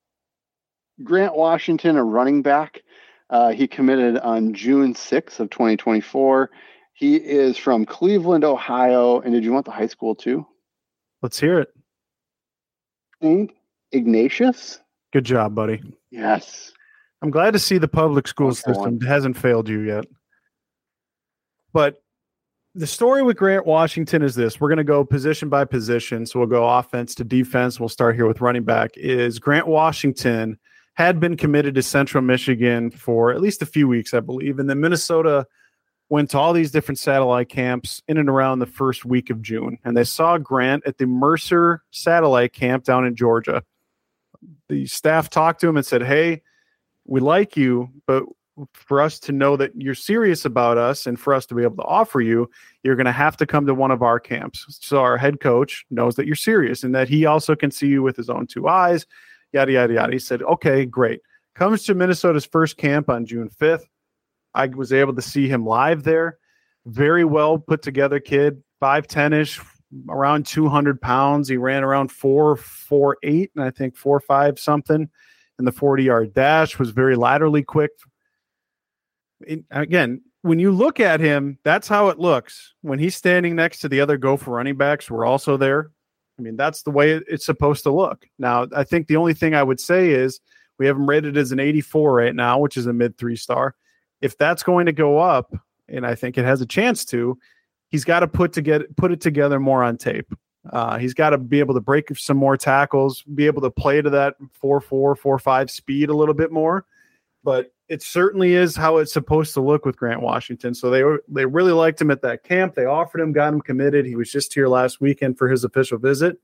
Grant Washington, a running back. Uh, he committed on June sixth of twenty twenty-four. He is from Cleveland, Ohio. And did you want the high school too? Let's hear it. Saint Ignatius. Good job, buddy. Yes. I'm glad to see the public school Okay, system hasn't failed you yet. But the story with Grant Washington is this. We're going to go position by position. So we'll go offense to defense. We'll start here with running back. Is Grant Washington had been committed to Central Michigan for at least a few weeks, I believe. And then Minnesota went to all these different satellite camps in and around the first week of June. And they saw Grant at the Mercer satellite camp down in Georgia. The staff talked to him and said, hey, we like you, but for us to know that you're serious about us and for us to be able to offer you, you're going to have to come to one of our camps. So our head coach knows that you're serious and that he also can see you with his own two eyes, yada, yada, yada. He said, okay, great. Comes to Minnesota's first camp on June fifth. I was able to see him live there. Very well put together kid, five ten-ish, around two hundred pounds. He ran around four four eight, and I think four five something in the forty-yard dash, was very laterally quick. It, again, when you look at him, that's how it looks. When he's standing next to the other Gopher running backs, we're also there. I mean, that's the way it's supposed to look. Now, I think the only thing I would say is we have him rated as an eighty-four right now, which is a mid three-star. If that's going to go up, and I think it has a chance to, he's got to put to get put it together more on tape. Uh, he's got to be able to break some more tackles, be able to play to that four four, four five speed a little bit more. But it certainly is how it's supposed to look with Grant Washington. So they were, they really liked him at that camp. They offered him, got him committed. He was just here last weekend for his official visit.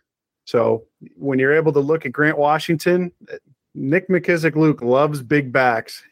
So when you're able to look at Grant Washington, Nick McKissick-Luke loves big backs.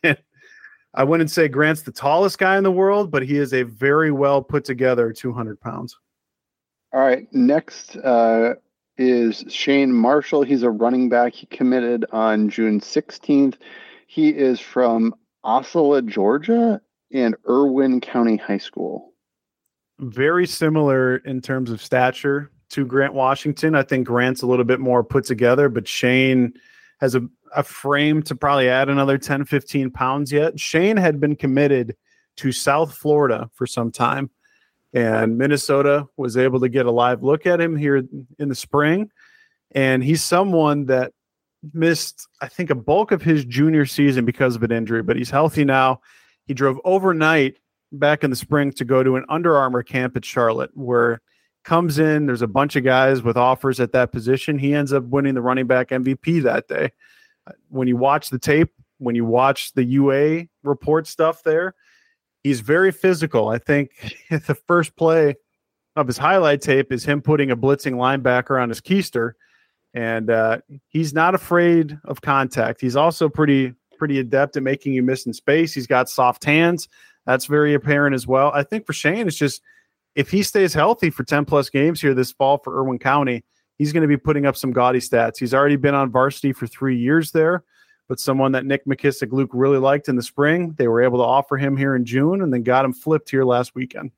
I wouldn't say Grant's the tallest guy in the world, but he is a very well put together two hundred pounds. All right. Next uh, is Shane Marshall. He's a running back. He committed on June sixteenth. He is from Osceola, Georgia, and Irwin County High School. Very similar in terms of stature to Grant Washington. I think Grant's a little bit more put together, but Shane has a, a frame to probably add another ten, fifteen pounds yet. Shane had been committed to South Florida for some time, and Minnesota was able to get a live look at him here in the spring. And he's someone that missed, I think, a bulk of his junior season because of an injury, but he's healthy now. He drove overnight back in the spring to go to an Under Armour camp at Charlotte, where comes in, there's a bunch of guys with offers at that position. He ends up winning the running back M V P that day. When you watch the tape, when you watch the U A report stuff there, he's very physical. I think the first play of his highlight tape is him putting a blitzing linebacker on his keister, and uh, he's not afraid of contact. He's also pretty pretty adept at making you miss in space. He's got soft hands. That's very apparent as well. I think for Shane, it's just if he stays healthy for ten plus games here this fall for Irwin County, he's going to be putting up some gaudy stats. He's already been on varsity for three years there, but someone that Nick McKissick-Luke really liked in the spring. They were able to offer him here in June and then got him flipped here last weekend.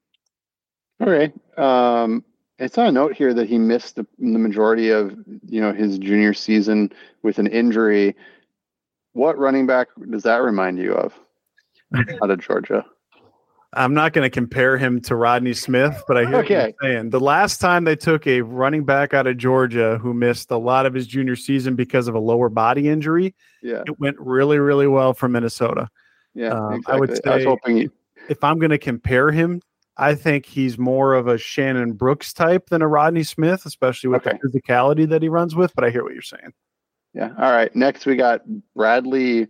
All right. Um, it's on a note here that he missed the, the majority of, you know, his junior season with an injury. What running back does that remind you of out of Georgia? I'm not going to compare him to Rodney Smith, but I hear okay. what you're saying. The last time they took a running back out of Georgia who missed a lot of his junior season because of a lower body injury, yeah, it went really, really well for Minnesota. Yeah, um, exactly. I would say I was hoping he... if I'm going to compare him, I think he's more of a Shannon Brooks type than a Rodney Smith, especially with okay. the physicality that he runs with, but I hear what you're saying. Yeah. All right. Next, we got Bradley.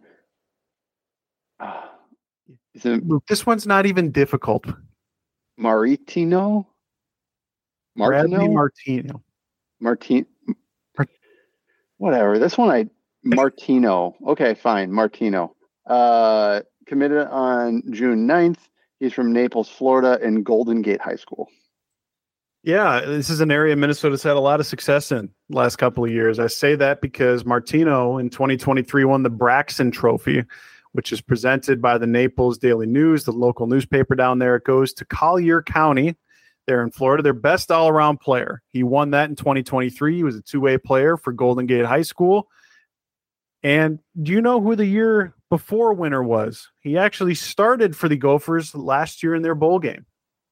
Uh, is it this one's not even difficult. Maritino? Bradley Martino? Martino. Martin. Whatever. This one, I Martino. Okay, fine. Martino. Uh, committed on June ninth. He's from Naples, Florida, and Golden Gate High School. Yeah, this is an area Minnesota's had a lot of success in the last couple of years. I say that because Martino in twenty twenty-three won the Braxton Trophy, which is presented by the Naples Daily News, the local newspaper down there. It goes to Collier County there in Florida, their best all-around player. He won that in twenty twenty-three. He was a two-way player for Golden Gate High School. And do you know who the year before winner was? He actually started for the Gophers last year in their bowl game.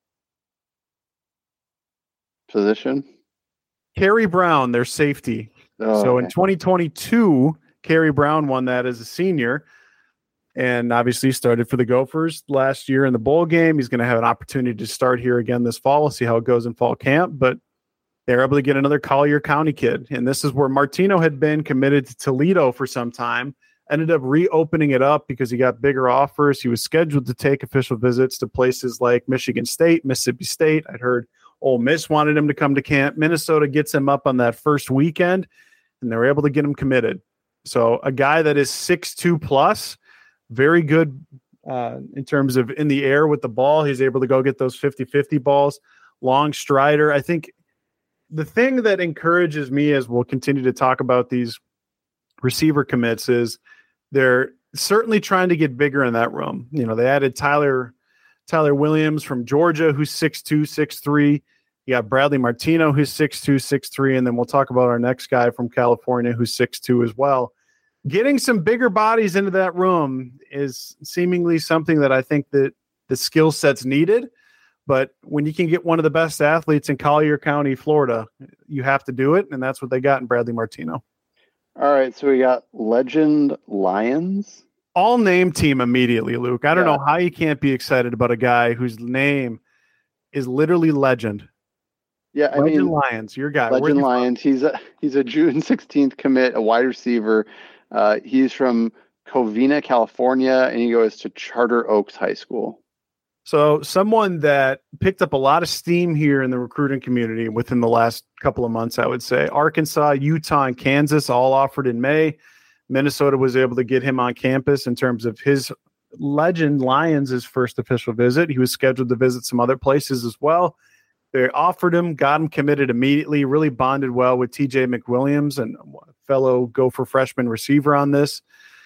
Position? Kerry Brown, their safety. Oh, so okay. in twenty twenty-two, Kerry Brown won that as a senior. And obviously started for the Gophers last year in the bowl game. He's going to have an opportunity to start here again this fall. We'll see how it goes in fall camp. But they're able to get another Collier County kid. And this is where Martino had been committed to Toledo for some time. Ended up reopening it up because he got bigger offers. He was scheduled to take official visits to places like Michigan State, Mississippi State. I'd heard Ole Miss wanted him to come to camp. Minnesota gets him up on that first weekend, and they were able to get him committed. So a guy that is six two plus, very good uh, in terms of in the air with the ball. He's able to go get those fifty-fifty balls, long strider. I think the thing that encourages me as we'll continue to talk about these receiver commits is they're certainly trying to get bigger in that room. You know, they added Tyler Tyler Williams from Georgia, who's six two, six three. You got Bradley Martino, who's six two, six three, and then we'll talk about our next guy from California, who's six two as well. Getting some bigger bodies into that room is seemingly something that I think that the skill set's needed. But when you can get one of the best athletes in Collier County, Florida, you have to do it, and that's what they got in Bradley Martino. All right, so we got Legend Lions. All name team immediately, Luke. I don't Yeah. know how you can't be excited about a guy whose name is literally legend. Yeah, I Legend mean, Lions, your guy. Where'd Legend you from? Lions. He's a he's a June sixteenth commit, a wide receiver. Uh, he's from Covina, California, and he goes to Charter Oaks High School. So someone that picked up a lot of steam here in the recruiting community within the last couple of months, I would say. Arkansas, Utah, and Kansas all offered in May. Minnesota was able to get him on campus in terms of his Legend Lions' first official visit. He was scheduled to visit some other places as well. They offered him, got him committed immediately, really bonded well with T J McWilliams and fellow Gopher freshman receiver on this.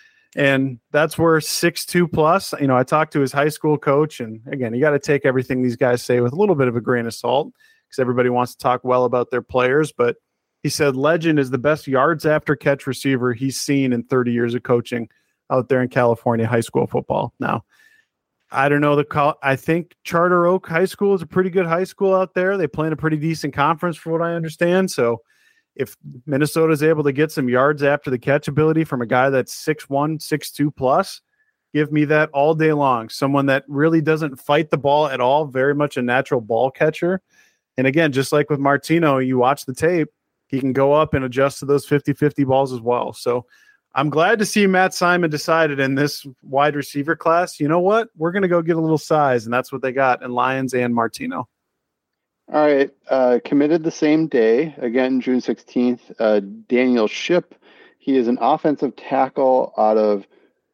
And that's where six two plus, you know, I talked to his high school coach, and again, you got to take everything these guys say with a little bit of a grain of salt because everybody wants to talk well about their players. But he said Legend is the best yards after catch receiver he's seen in thirty years of coaching out there in California high school football. Now, I don't know the call. I think Charter Oak High School is a pretty good high school out there. They play in a pretty decent conference for what I understand. So if Minnesota is able to get some yards after the catch ability from a guy that's six one, six two plus, give me that all day long. Someone that really doesn't fight the ball at all, very much a natural ball catcher. And again, just like with Martino, you watch the tape, he can go up and adjust to those fifty-fifty balls as well. So I'm glad to see Matt Simon decided in this wide receiver class, you know what? We're going to go get a little size, and that's what they got in Lions and Martino. All right, uh, committed the same day, again, June sixteenth, uh, Daniel Ship. He is an offensive tackle out of,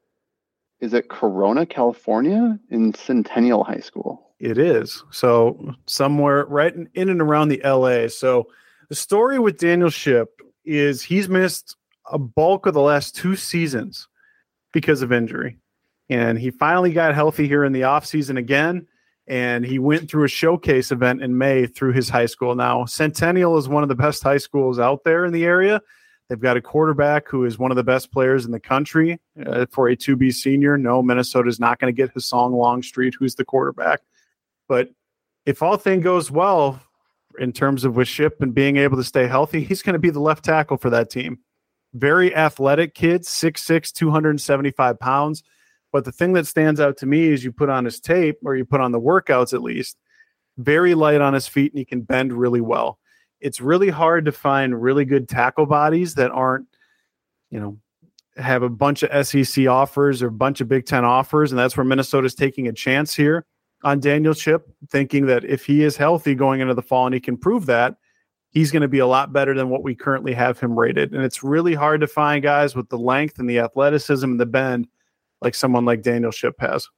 is it Corona, California, in Centennial High School? It is. So somewhere right in, in and around the L A. So the story with Daniel Ship is he's missed a bulk of the last two seasons because of injury. And he finally got healthy here in the offseason again. And he went through a showcase event in May through his high school. Now, Centennial is one of the best high schools out there in the area. They've got a quarterback who is one of the best players in the country uh, for a two B senior. No, Minnesota is not going to get Hassan Longstreet, who's the quarterback. But if all thing goes well in terms of with Ship and being able to stay healthy, he's going to be the left tackle for that team. Very athletic kid, six six, two hundred seventy-five pounds. But the thing that stands out to me is you put on his tape, or you put on the workouts at least, very light on his feet, and he can bend really well. It's really hard to find really good tackle bodies that aren't, you know, have a bunch of S E C offers or a bunch of Big Ten offers, and that's where Minnesota's taking a chance here on Daniel Ship, thinking that if he is healthy going into the fall and he can prove that, he's going to be a lot better than what we currently have him rated. And it's really hard to find guys with the length and the athleticism and the bend like someone like Daniel Ship has.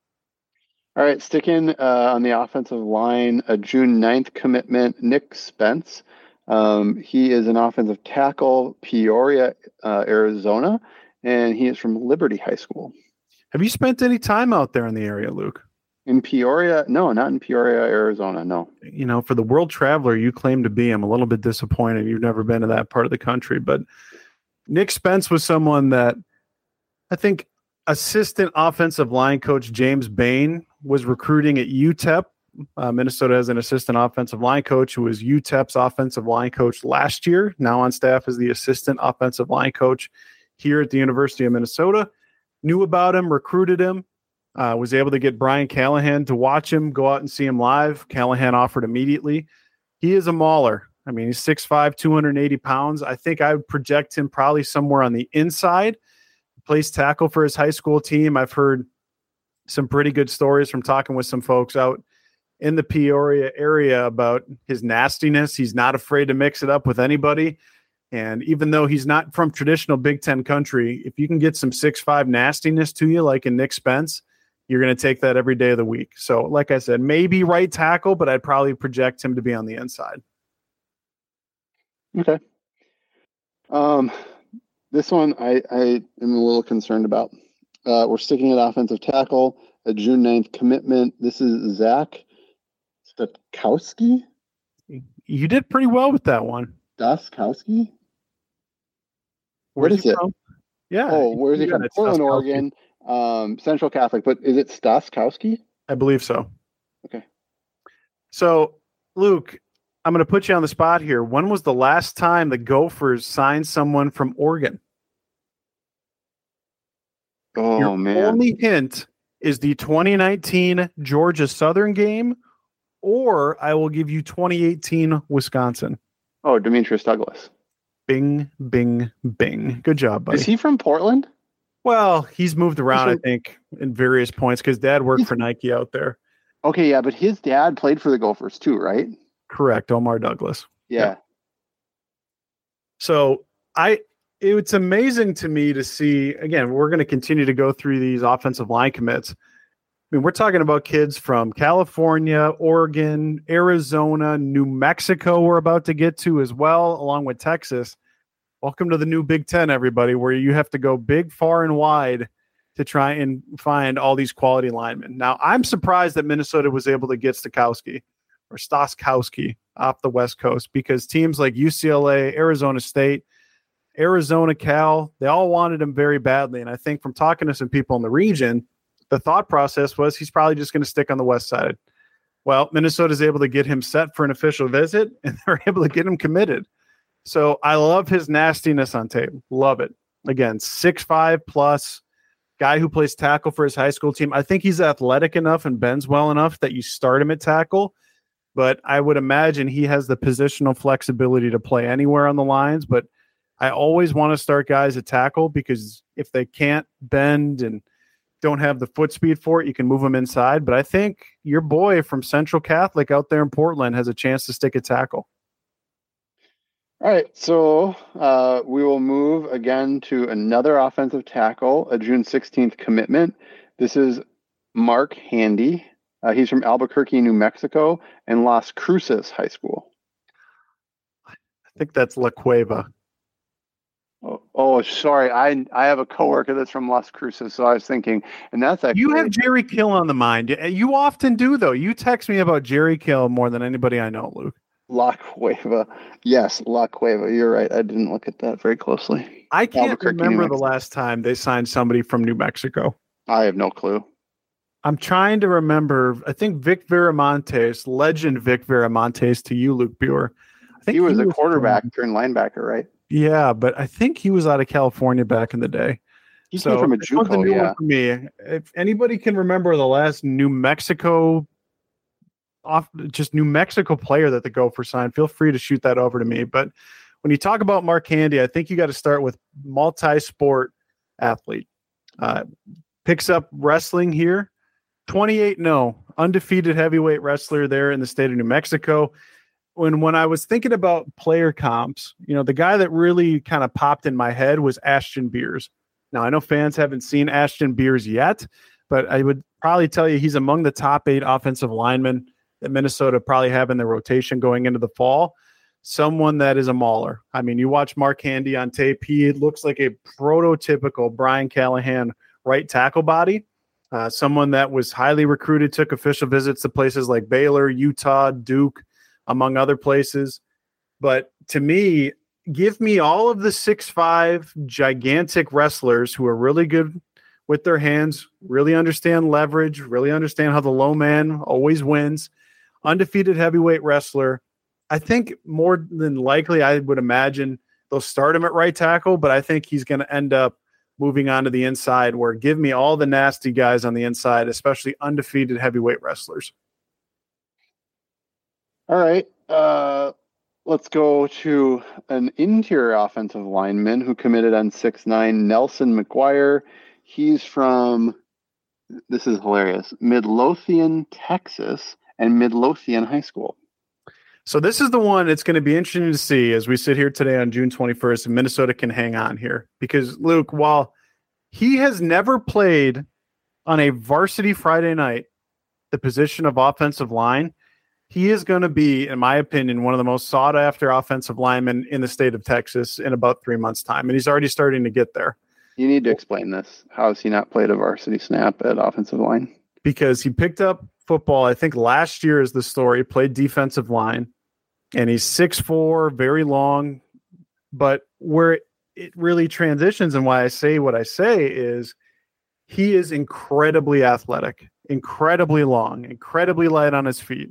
All right, sticking uh, on the offensive line, a June ninth commitment, Nick Spence. Um, he is an offensive tackle, Peoria, uh, Arizona, and he is from Liberty High School. Have you spent any time out there in the area, Luke? In Peoria? No, not in Peoria, Arizona, no. You know, for the world traveler you claim to be, I'm a little bit disappointed you've never been to that part of the country. But Nick Spence was someone that I think assistant offensive line coach James Bain was recruiting at U T E P. Uh, Minnesota has an assistant offensive line coach who was U T E P's offensive line coach last year, now on staff as the assistant offensive line coach here at the University of Minnesota. Knew about him, recruited him, uh, was able to get Brian Callahan to watch him, go out and see him live. Callahan offered immediately. He is a mauler. I mean, he's six five, two hundred eighty pounds. I think I would project him probably somewhere on the inside. Plays tackle for his high school team. I've heard some pretty good stories from talking with some folks out in the Peoria area about his nastiness. He's not afraid to mix it up with anybody. And even though he's not from traditional Big Ten country, if you can get some six five nastiness to you, like in Nick Spence, you're going to take that every day of the week. So, like I said, maybe right tackle, but I'd probably project him to be on the inside. Okay. Um, this one I, I am a little concerned about. Uh, we're sticking at offensive tackle, a June ninth commitment. This is Zach Statkowski. You did pretty well with that one. Statkowski? Where's what is he it? From? Yeah. Oh, where is he from? Portland, Oregon. Um, Central Catholic. But is it Statkowski? I believe so. Okay. So, Luke, I'm going to put you on the spot here. When was the last time the Gophers signed someone from Oregon? Oh, Your man. only hint is the twenty nineteen Georgia Southern game, or I will give you twenty eighteen Wisconsin. Oh, Demetrius Douglas. Bing, bing, bing. Good job, buddy. Is he from Portland? Well, he's moved around, He's I think, in various points because Dad worked He's- for Nike out there. Okay, yeah, but his dad played for the Gophers too, right? Correct, Omar Douglas. Yeah. Yeah. So I, it's amazing to me to see. Again, we're going to continue to go through these offensive line commits. I mean, we're talking about kids from California, Oregon, Arizona, New Mexico. We're about to get to as well, along with Texas. Welcome to the new Big Ten, everybody, where you have to go big, far, and wide to try and find all these quality linemen. Now, I'm surprised that Minnesota was able to get Stokowski or Staskowski off the West Coast, because teams like U C L A, Arizona State, Arizona, Cal, they all wanted him very badly. And I think from talking to some people in the region, the thought process was he's probably just going to stick on the west side. Well, Minnesota's able to get him set for an official visit, and they're able to get him committed. So I love his nastiness on tape. Love it. Again, six five plus, guy who plays tackle for his high school team. I think he's athletic enough and bends well enough that you start him at tackle. But I would imagine he has the positional flexibility to play anywhere on the lines. But I always want to start guys at tackle, because if they can't bend and don't have the foot speed for it, you can move them inside. But I think your boy from Central Catholic out there in Portland has a chance to stick at tackle. All right, so uh, we will move again to another offensive tackle, a June sixteenth commitment. This is Mark Handy. Uh, he's from Albuquerque, New Mexico, and Las Cruces High School. I think that's La Cueva. Oh, oh, sorry. I I have a coworker that's from Las Cruces, so I was thinking, and that's actually You have Jerry Kill on the mind. You often do, though. You text me about Jerry Kill more than anybody I know, Luke. La Cueva. Yes, La Cueva. You're right. I didn't look at that very closely. I can't Albuquerque, New remember the Mexico. last time they signed somebody from New Mexico. I have no clue. I'm trying to remember. I think Vic Viramontes, legend Vic Viramontes to you, Luke Buer. I think He was a quarterback from- turned linebacker, right? Yeah, but I think he was out of California back in the day. He So came from a this one's a JUCO, new yeah. one for me. If anybody can remember the last New Mexico off just New Mexico player that the Gophers signed, feel free to shoot that over to me. But when you talk about Mark Handy, I think you got to start with multi-sport athlete. Uh, picks up wrestling here. twenty-eight no, undefeated heavyweight wrestler there in the state of New Mexico. When when I was thinking about player comps, you know, the guy that really kind of popped in my head was Ashton Beers. Now, I know fans haven't seen Ashton Beers yet, but I would probably tell you he's among the top eight offensive linemen that Minnesota probably have in their rotation going into the fall. Someone that is a mauler. I mean, you watch Mark Handy on tape, he looks like a prototypical Brian Callahan right tackle body. Uh, someone that was highly recruited, took official visits to places like Baylor, Utah, Duke, among other places. But to me, give me all of the six five gigantic wrestlers who are really good with their hands, really understand leverage, really understand how the low man always wins. Undefeated heavyweight wrestler. I think more than likely, I would imagine they'll start him at right tackle, but I think he's going to end up moving on to the inside, where give me all the nasty guys on the inside, especially undefeated heavyweight wrestlers. All right. Uh, let's go to an interior offensive lineman who committed on six nine, Nelson McGuire. He's from, this is hilarious, Midlothian, Texas, and Midlothian High School. So this is the one it's going to be interesting to see as we sit here today on June twenty-first, and Minnesota can hang on here. Because, Luke, while he has never played on a varsity Friday night, the position of offensive line, he is going to be, in my opinion, one of the most sought-after offensive linemen in the state of Texas in about three months' time. And he's already starting to get there. You need to explain this. How has he not played a varsity snap at offensive line? Because he picked up football, I think last year is the story, played defensive line, and he's six foot four, very long. But where it really transitions and why I say what I say is he is incredibly athletic, incredibly long, incredibly light on his feet.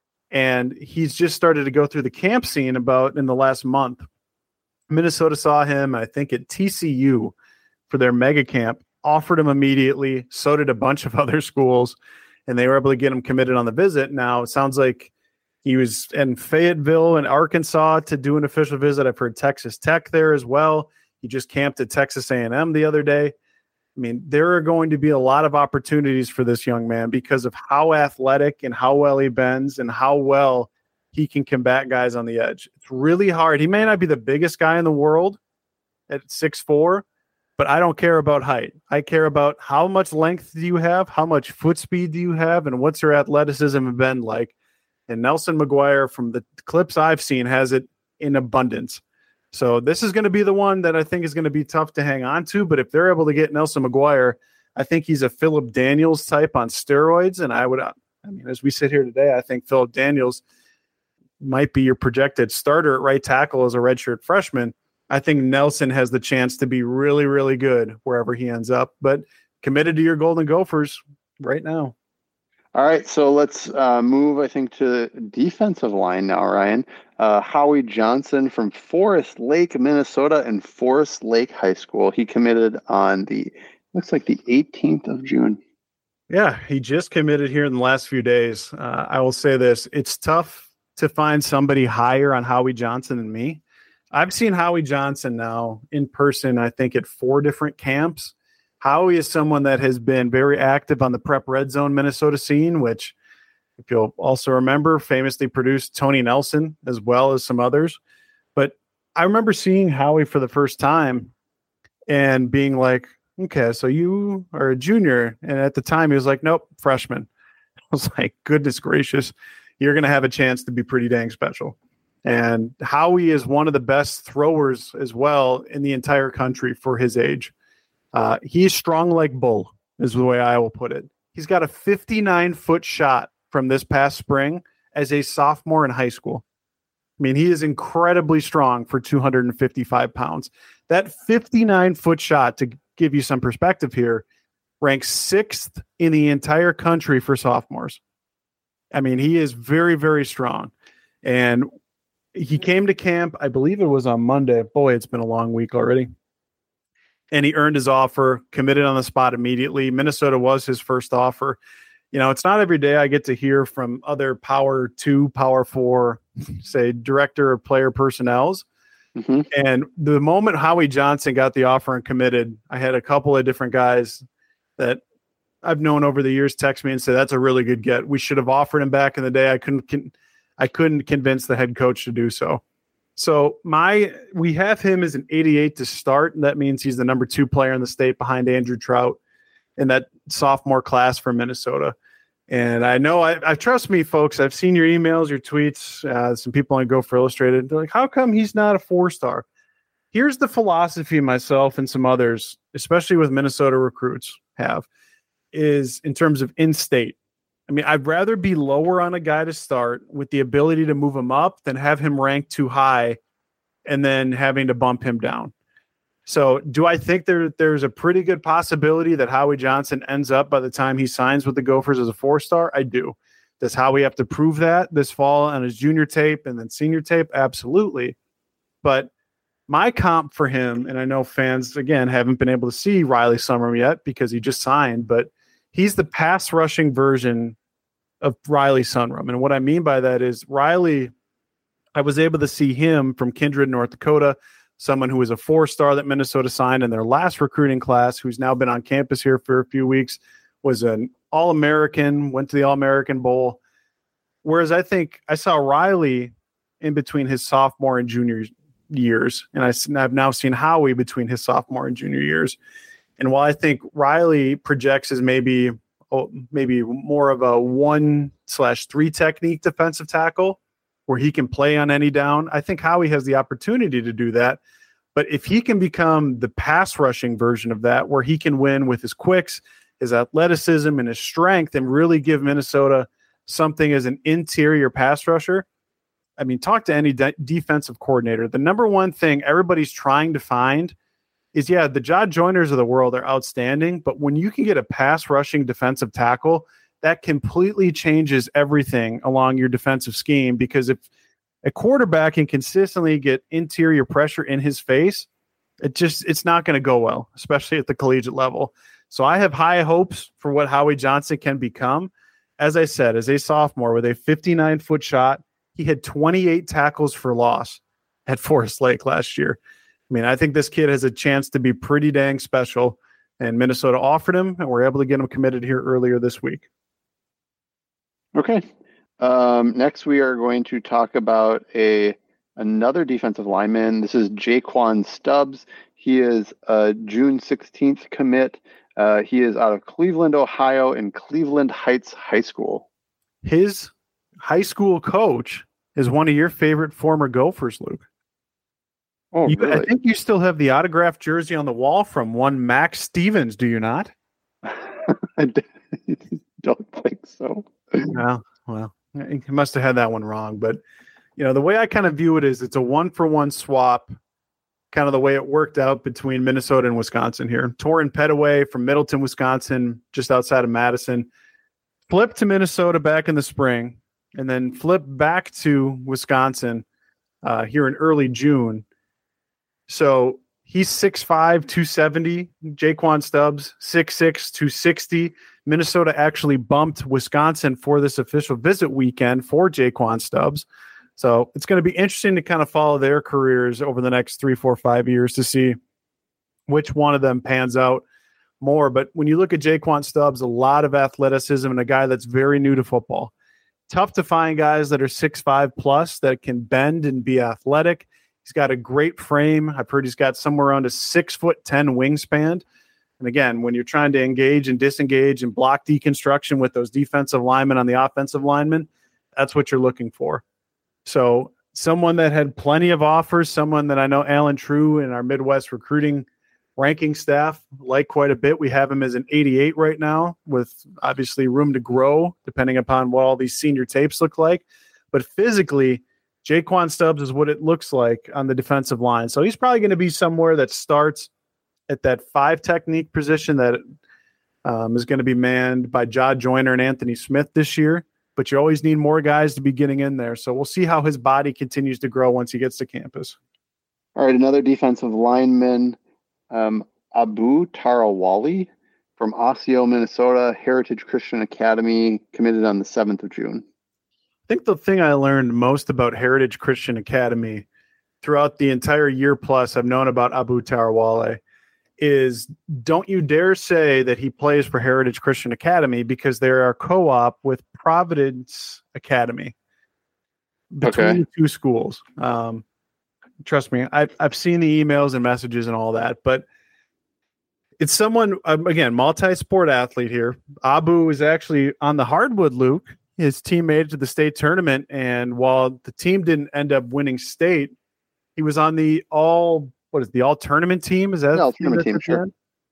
And he's just started to go through the camp scene about in the last month. Minnesota saw him, I think, at T C U for their mega camp, offered him immediately. So did a bunch of other schools, and they were able to get him committed on the visit. Now, it sounds like he was in Fayetteville and Arkansas to do an official visit. I've heard Texas Tech there as well. He just camped at Texas A and M the other day. I mean, there are going to be a lot of opportunities for this young man because of how athletic and how well he bends and how well he can combat guys on the edge. It's really hard. He may not be the biggest guy in the world at six foot four, but I don't care about height. I care about how much length do you have, how much foot speed do you have, and what's your athleticism and bend like. And Nelson McGuire, from the clips I've seen, has it in abundance. So this is going to be the one that I think is going to be tough to hang on to. But if they're able to get Nelson McGuire, I think he's a Philip Daniels type on steroids. And I would, I mean, as we sit here today, I think Philip Daniels might be your projected starter at right tackle as a redshirt freshman. I think Nelson has the chance to be really, really good wherever he ends up. But committed to your Golden Gophers right now. All right, so let's uh, move, I think, to defensive line now, Ryan. Uh, Howie Johnson from Forest Lake, Minnesota, and Forest Lake High School. He committed on the, looks like the eighteenth of June. Yeah, he just committed here in the last few days. Uh, I will say this. It's tough to find somebody higher on Howie Johnson than me. I've seen Howie Johnson now in person, I think, at four different camps. Howie is someone that has been very active on the Prep Red Zone Minnesota scene, which, if you'll also remember, famously produced Tony Nelson as well as some others. But I remember seeing Howie for the first time and being like, okay, so you are a junior. And at the time, he was like, nope, freshman. I was like, goodness gracious, you're going to have a chance to be pretty dang special. And Howie is one of the best throwers as well in the entire country for his age. Uh, he's strong like bull, is the way I will put it. He's got a fifty-nine foot shot from this past spring as a sophomore in high school. I mean, he is incredibly strong for two hundred fifty-five pounds. That fifty-nine foot shot, to give you some perspective here, ranks sixth in the entire country for sophomores. I mean, he is very, very strong. And he came to camp, I believe it was on Monday. Boy, it's been a long week already. And he earned his offer, committed on the spot immediately. Minnesota was his first offer. You know, it's not every day I get to hear from other Power Two, Power Four, say, director of player personnels. Mm-hmm. And the moment Howie Johnson got the offer and committed, I had a couple of different guys that I've known over the years text me and say, that's a really good get. We should have offered him back in the day. I couldn't, con- I couldn't convince the head coach to do so. So my we have him as an eighty-eight to start, and that means he's the number two player in the state behind Andrew Trout in that sophomore class for Minnesota. And I know, I, I trust me, folks. I've seen your emails, your tweets. Uh, some people on Go for Illustrated. They're like, how come he's not a four-star? Here's the philosophy myself and some others, especially with Minnesota recruits, have, is in terms of in-state. I mean, I'd rather be lower on a guy to start with the ability to move him up than have him ranked too high and then having to bump him down. So do I think there there's a pretty good possibility that Howie Johnson ends up by the time he signs with the Gophers as a four-star? I do. Does Howie have to prove that this fall on his junior tape and then senior tape? Absolutely. But my comp for him, and I know fans, again, haven't been able to see Riley Summer yet because he just signed, but he's the pass rushing version of Riley Sunrum. And what I mean by that is Riley, I was able to see him from Kindred, North Dakota, someone who was a four-star that Minnesota signed in their last recruiting class, who's now been on campus here for a few weeks, was an All-American, went to the All-American Bowl. Whereas I think I saw Riley in between his sophomore and junior years. And I, I've now seen Howie between his sophomore and junior years. And while I think Riley projects as maybe oh, maybe more of a one slash three technique defensive tackle where he can play on any down, I think Howie has the opportunity to do that. But if he can become the pass rushing version of that, where he can win with his quicks, his athleticism, and his strength, and really give Minnesota something as an interior pass rusher, I mean, talk to any de- defensive coordinator. The number one thing everybody's trying to find is, yeah, the John Joyners of the world are outstanding, but when you can get a pass rushing defensive tackle, that completely changes everything along your defensive scheme. Because if a quarterback can consistently get interior pressure in his face, it just it's not going to go well, especially at the collegiate level. So I have high hopes for what Howie Johnson can become. As I said, as a sophomore with a fifty-nine foot shot, he had twenty-eight tackles for loss at Forest Lake last year. I mean, I think this kid has a chance to be pretty dang special, and Minnesota offered him, and we're able to get him committed here earlier this week. Okay. Um, next, we are going to talk about a another defensive lineman. This is Jaquan Stubbs. He is a June sixteenth commit. Uh, he is out of Cleveland, Ohio, and Cleveland Heights High School. His high school coach is one of your favorite former Gophers, Luke. Oh, you, really? I think you still have the autographed jersey on the wall from one Max Stevens, do you not? I don't think so. Well, well, he must have had that one wrong. But, you know, the way I kind of view it is it's a one-for-one swap, kind of the way it worked out between Minnesota and Wisconsin here. Torrin Petaway from Middleton, Wisconsin, just outside of Madison, flipped to Minnesota back in the spring, and then flipped back to Wisconsin uh, here in early June. So he's six five, two seventy. Jaquan Stubbs, six six, two sixty. Minnesota actually bumped Wisconsin for this official visit weekend for Jaquan Stubbs. So it's going to be interesting to kind of follow their careers over the next three, four, five years to see which one of them pans out more. But when you look at Jaquan Stubbs, a lot of athleticism and a guy that's very new to football. Tough to find guys that are six five plus that can bend and be athletic. He's got a great frame. I've heard he's got somewhere around a six foot ten wingspan. And again, when you're trying to engage and disengage and block deconstruction with those defensive linemen on the offensive linemen, that's what you're looking for. So someone that had plenty of offers, someone that I know Alan True and our Midwest recruiting ranking staff like quite a bit. We have him as an eighty-eight right now with obviously room to grow depending upon what all these senior tapes look like. But physically, Jaquan Stubbs is what it looks like on the defensive line. So he's probably going to be somewhere that starts at that five technique position that um, is going to be manned by John Joyner and Anthony Smith this year. But you always need more guys to be getting in there. So we'll see how his body continues to grow once he gets to campus. All right, another defensive lineman, um, Abu Tarawali from Osseo, Minnesota, Heritage Christian Academy, committed on the seventh of June. I think the thing I learned most about Heritage Christian Academy throughout the entire year plus I've known about Abu Tarawale is don't you dare say that he plays for Heritage Christian Academy because they are co-op with Providence Academy between okay. the two schools. Um, trust me, I've, I've seen the emails and messages and all that, but it's someone, um, again, multi-sport athlete here. Abu is actually on the hardwood, Luke. His team made it to the state tournament, and while the team didn't end up winning state, he was on the all what is the all tournament team? Is that all tournament team? Sure.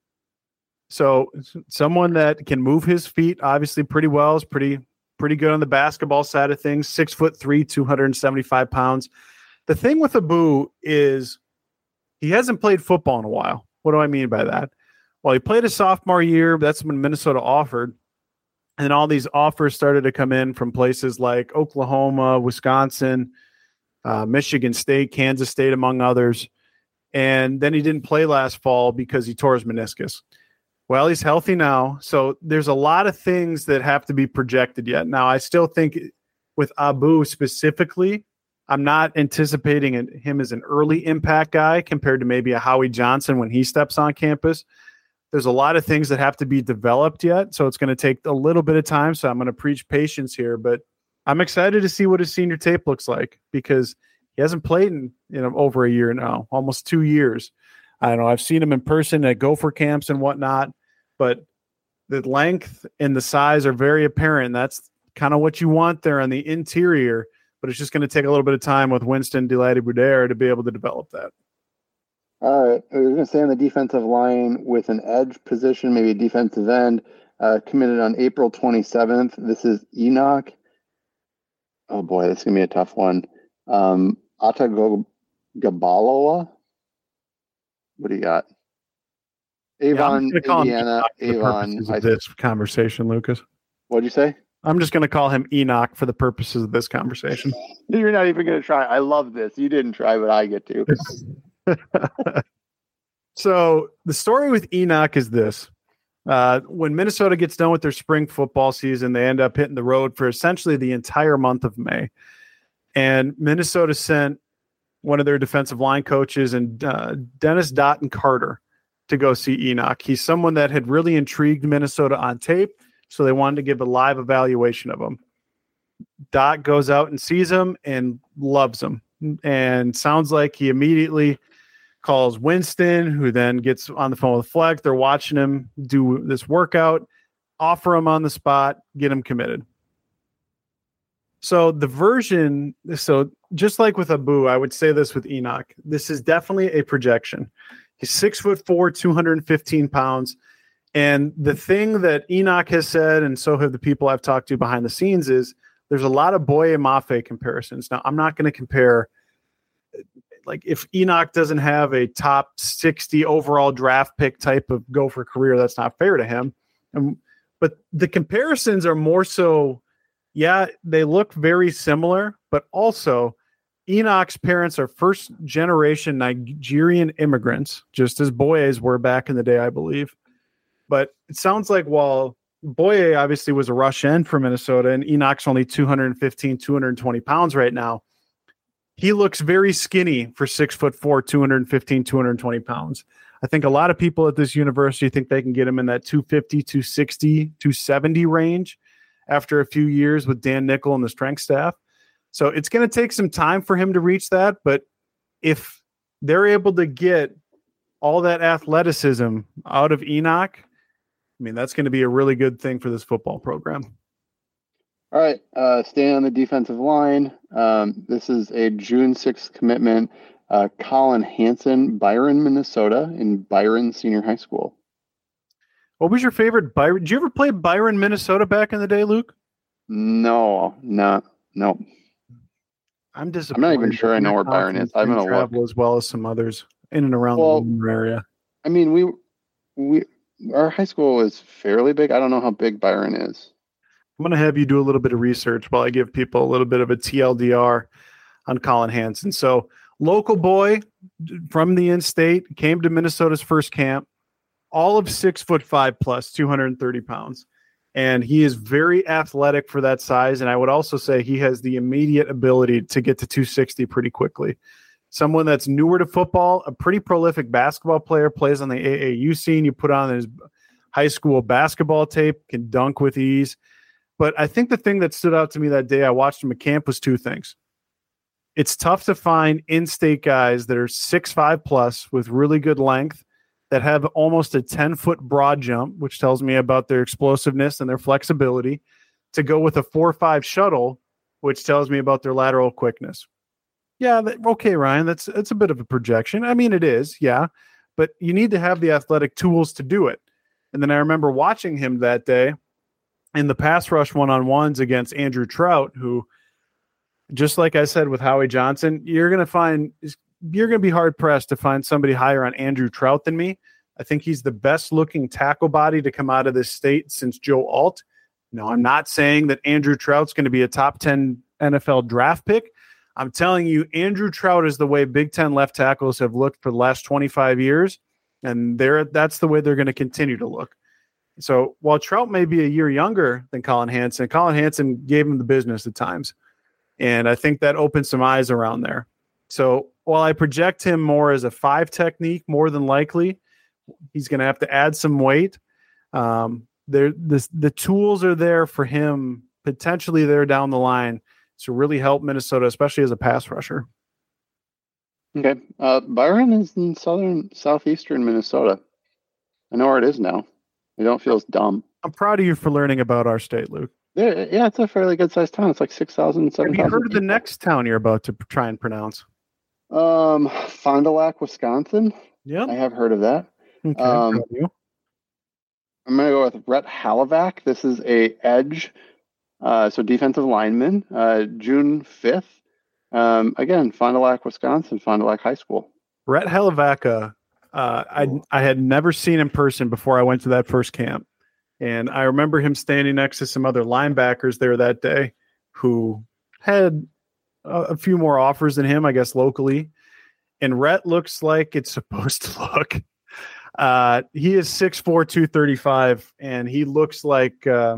So someone that can move his feet obviously pretty well, is pretty pretty good on the basketball side of things. Six foot three, two hundred seventy-five pounds. The thing with Abu is he hasn't played football in a while. What do I mean by that? Well, he played his sophomore year. That's when Minnesota offered. And all these offers started to come in from places like Oklahoma, Wisconsin, uh, Michigan State, Kansas State, among others. And then he didn't play last fall because he tore his meniscus. Well, he's healthy now. So there's a lot of things that have to be projected yet. Now, I still think with Abu specifically, I'm not anticipating him as an early impact guy compared to maybe a Howie Johnson when he steps on campus. There's a lot of things that have to be developed yet, so it's going to take a little bit of time. So I'm going to preach patience here, but I'm excited to see what his senior tape looks like because he hasn't played in you know over a year now, almost two years. I don't know. I've seen him in person at Gopher camps and whatnot, but the length and the size are very apparent. That's kind of what you want there on the interior, but it's just going to take a little bit of time with Winston De Latte-Boudère to be able to develop that. All right. We're going to stay on the defensive line with an edge position, maybe a defensive end, uh, committed on April twenty-seventh. This is Enoch. Oh, boy, this is going to be a tough one. Um, Atagabaloa. What do you got? Avon, yeah, Indiana, Avon. For this conversation, Lucas. What'd you say? I'm just going to call him Enoch for the purposes of this conversation. You're not even going to try. I love this. You didn't try, but I get to. So the story with Enoch is this. Uh, when Minnesota gets done with their spring football season, they end up hitting the road for essentially the entire month of May. And Minnesota sent one of their defensive line coaches and uh, Dennis Dotton Carter to go see Enoch. He's someone that had really intrigued Minnesota on tape, so they wanted to give a live evaluation of him. Dot goes out and sees him and loves him, and sounds like he immediately calls Winston, who then gets on the phone with Fleck. They're watching him do this workout, offer him on the spot, get him committed. So the version, so just like with Abu, I would say this with Enoch. This is definitely a projection. He's six foot four, two hundred fifteen pounds. And the thing that Enoch has said, and so have the people I've talked to behind the scenes, is there's a lot of Boye Mafe comparisons. Now, I'm not going to compare, like if Enoch doesn't have a top sixty overall draft pick type of Gopher career, that's not fair to him. And, but the comparisons are more so, yeah, they look very similar, but also Enoch's parents are first generation Nigerian immigrants, just as Boye's were back in the day, I believe. But it sounds like while Boye obviously was a rush end for Minnesota and Enoch's only two hundred fifteen, two hundred twenty pounds right now, he looks very skinny for six foot four, two hundred fifteen, two hundred twenty pounds. I think a lot of people at this university think they can get him in that two fifty, two sixty, two seventy range after a few years with Dan Nickel and the strength staff. So it's going to take some time for him to reach that. But if they're able to get all that athleticism out of Enoch, I mean, that's going to be a really good thing for this football program. All right. Uh, staying on the defensive line. Um, this is a June sixth commitment. Uh, Colin Hansen, Byron, Minnesota, in Byron Senior High School. What was your favorite Byron? Did you ever play Byron, Minnesota back in the day, Luke? No, no, no. I'm disappointed. I'm not even sure I know where Byron is. I'm going to look. As well as some others in and around well, the area. I mean, we, we, our high school is fairly big. I don't know how big Byron is. I'm going to have you do a little bit of research while I give people a little bit of a T L D R on Colin Hansen. So, local boy from the in-state, came to Minnesota's first camp, all of six foot five plus, two hundred thirty pounds. And he is very athletic for that size. And I would also say he has the immediate ability to get to two sixty pretty quickly. Someone that's newer to football, a pretty prolific basketball player, plays on the A A U scene. You put on his high school basketball tape, can dunk with ease. But I think the thing that stood out to me that day I watched him at camp was two things. It's tough to find in-state guys that are six five plus with really good length, that have almost a ten-foot broad jump, which tells me about their explosiveness and their flexibility, to go with a four five shuttle, which tells me about their lateral quickness. Yeah, that, okay, Ryan, that's that's a bit of a projection. I mean, it is, yeah, but you need to have the athletic tools to do it. And then I remember watching him that day in the pass rush one-on-ones against Andrew Trout, who, just like I said with Howie Johnson, you're going to find – you're going to be hard-pressed to find somebody higher on Andrew Trout than me. I think he's the best-looking tackle body to come out of this state since Joe Alt. No, I'm not saying that Andrew Trout's going to be a top ten N F L draft pick. I'm telling you, Andrew Trout is the way Big Ten left tackles have looked for the last twenty-five years, and they're, that's the way they're going to continue to look. So while Trout may be a year younger than Colin Hansen, Colin Hansen gave him the business at times, and I think that opened some eyes around there. So while I project him more as a five technique, more than likely, he's going to have to add some weight. Um, there, this, the tools are there for him potentially there down the line to really help Minnesota, especially as a pass rusher. Okay. Uh, Byron is in southern, southeastern Minnesota. I know where it is now. I don't feel as dumb. I'm proud of you for learning about our state, Luke. Yeah, yeah, it's a fairly good sized town. It's like six thousand, seven thousand. Have you heard of people. the next town you're about to try and pronounce? Um, Fond du Lac, Wisconsin. Yeah. I have heard of that. Okay. Um, proud of you. I'm going to go with Rhett Halavac. This is a edge, uh, so defensive lineman, uh, June fifth. Um, again, Fond du Lac, Wisconsin, Fond du Lac High School. Rhett Halavaca, uh, I I had never seen in person before I went to that first camp. And I remember him standing next to some other linebackers there that day who had a, a few more offers than him, I guess, locally. And Rhett looks like it's supposed to look. Uh, he is six four, two thirty-five, and he looks like, uh,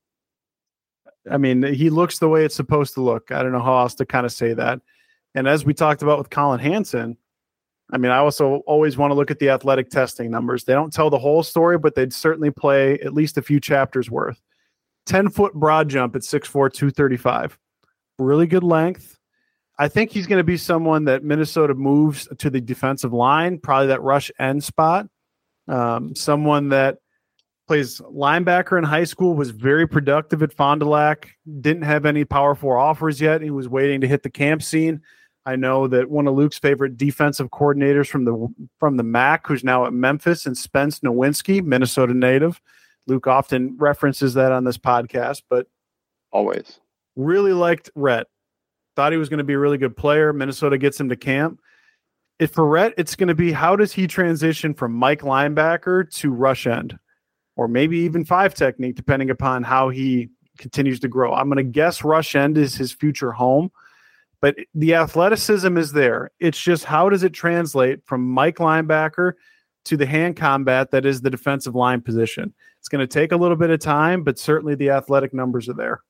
I mean, he looks the way it's supposed to look. I don't know how else to kind of say that. And as we talked about with Colin Hansen, I mean, I also always want to look at the athletic testing numbers. They don't tell the whole story, but they'd certainly play at least a few chapters worth. ten-foot broad jump at six four, two thirty-five. Really good length. I think he's going to be someone that Minnesota moves to the defensive line, probably that rush end spot. Um, someone that plays linebacker in high school, was very productive at Fond du Lac, didn't have any Power Four offers yet. He was waiting to hit the camp scene. I know that one of Luke's favorite defensive coordinators from the from the M A C, who's now at Memphis, and Spence Nowinski, Minnesota native. Luke often references that on this podcast, but always really liked Rhett. Thought he was going to be a really good player. Minnesota gets him to camp. If for Rhett, it's going to be how does he transition from Mike linebacker to rush end, or maybe even five technique, depending upon how he continues to grow. I'm going to guess rush end is his future home. But the athleticism is there. It's just how does it translate from Mike linebacker to the hand combat that is the defensive line position? It's going to take a little bit of time, but certainly the athletic numbers are there.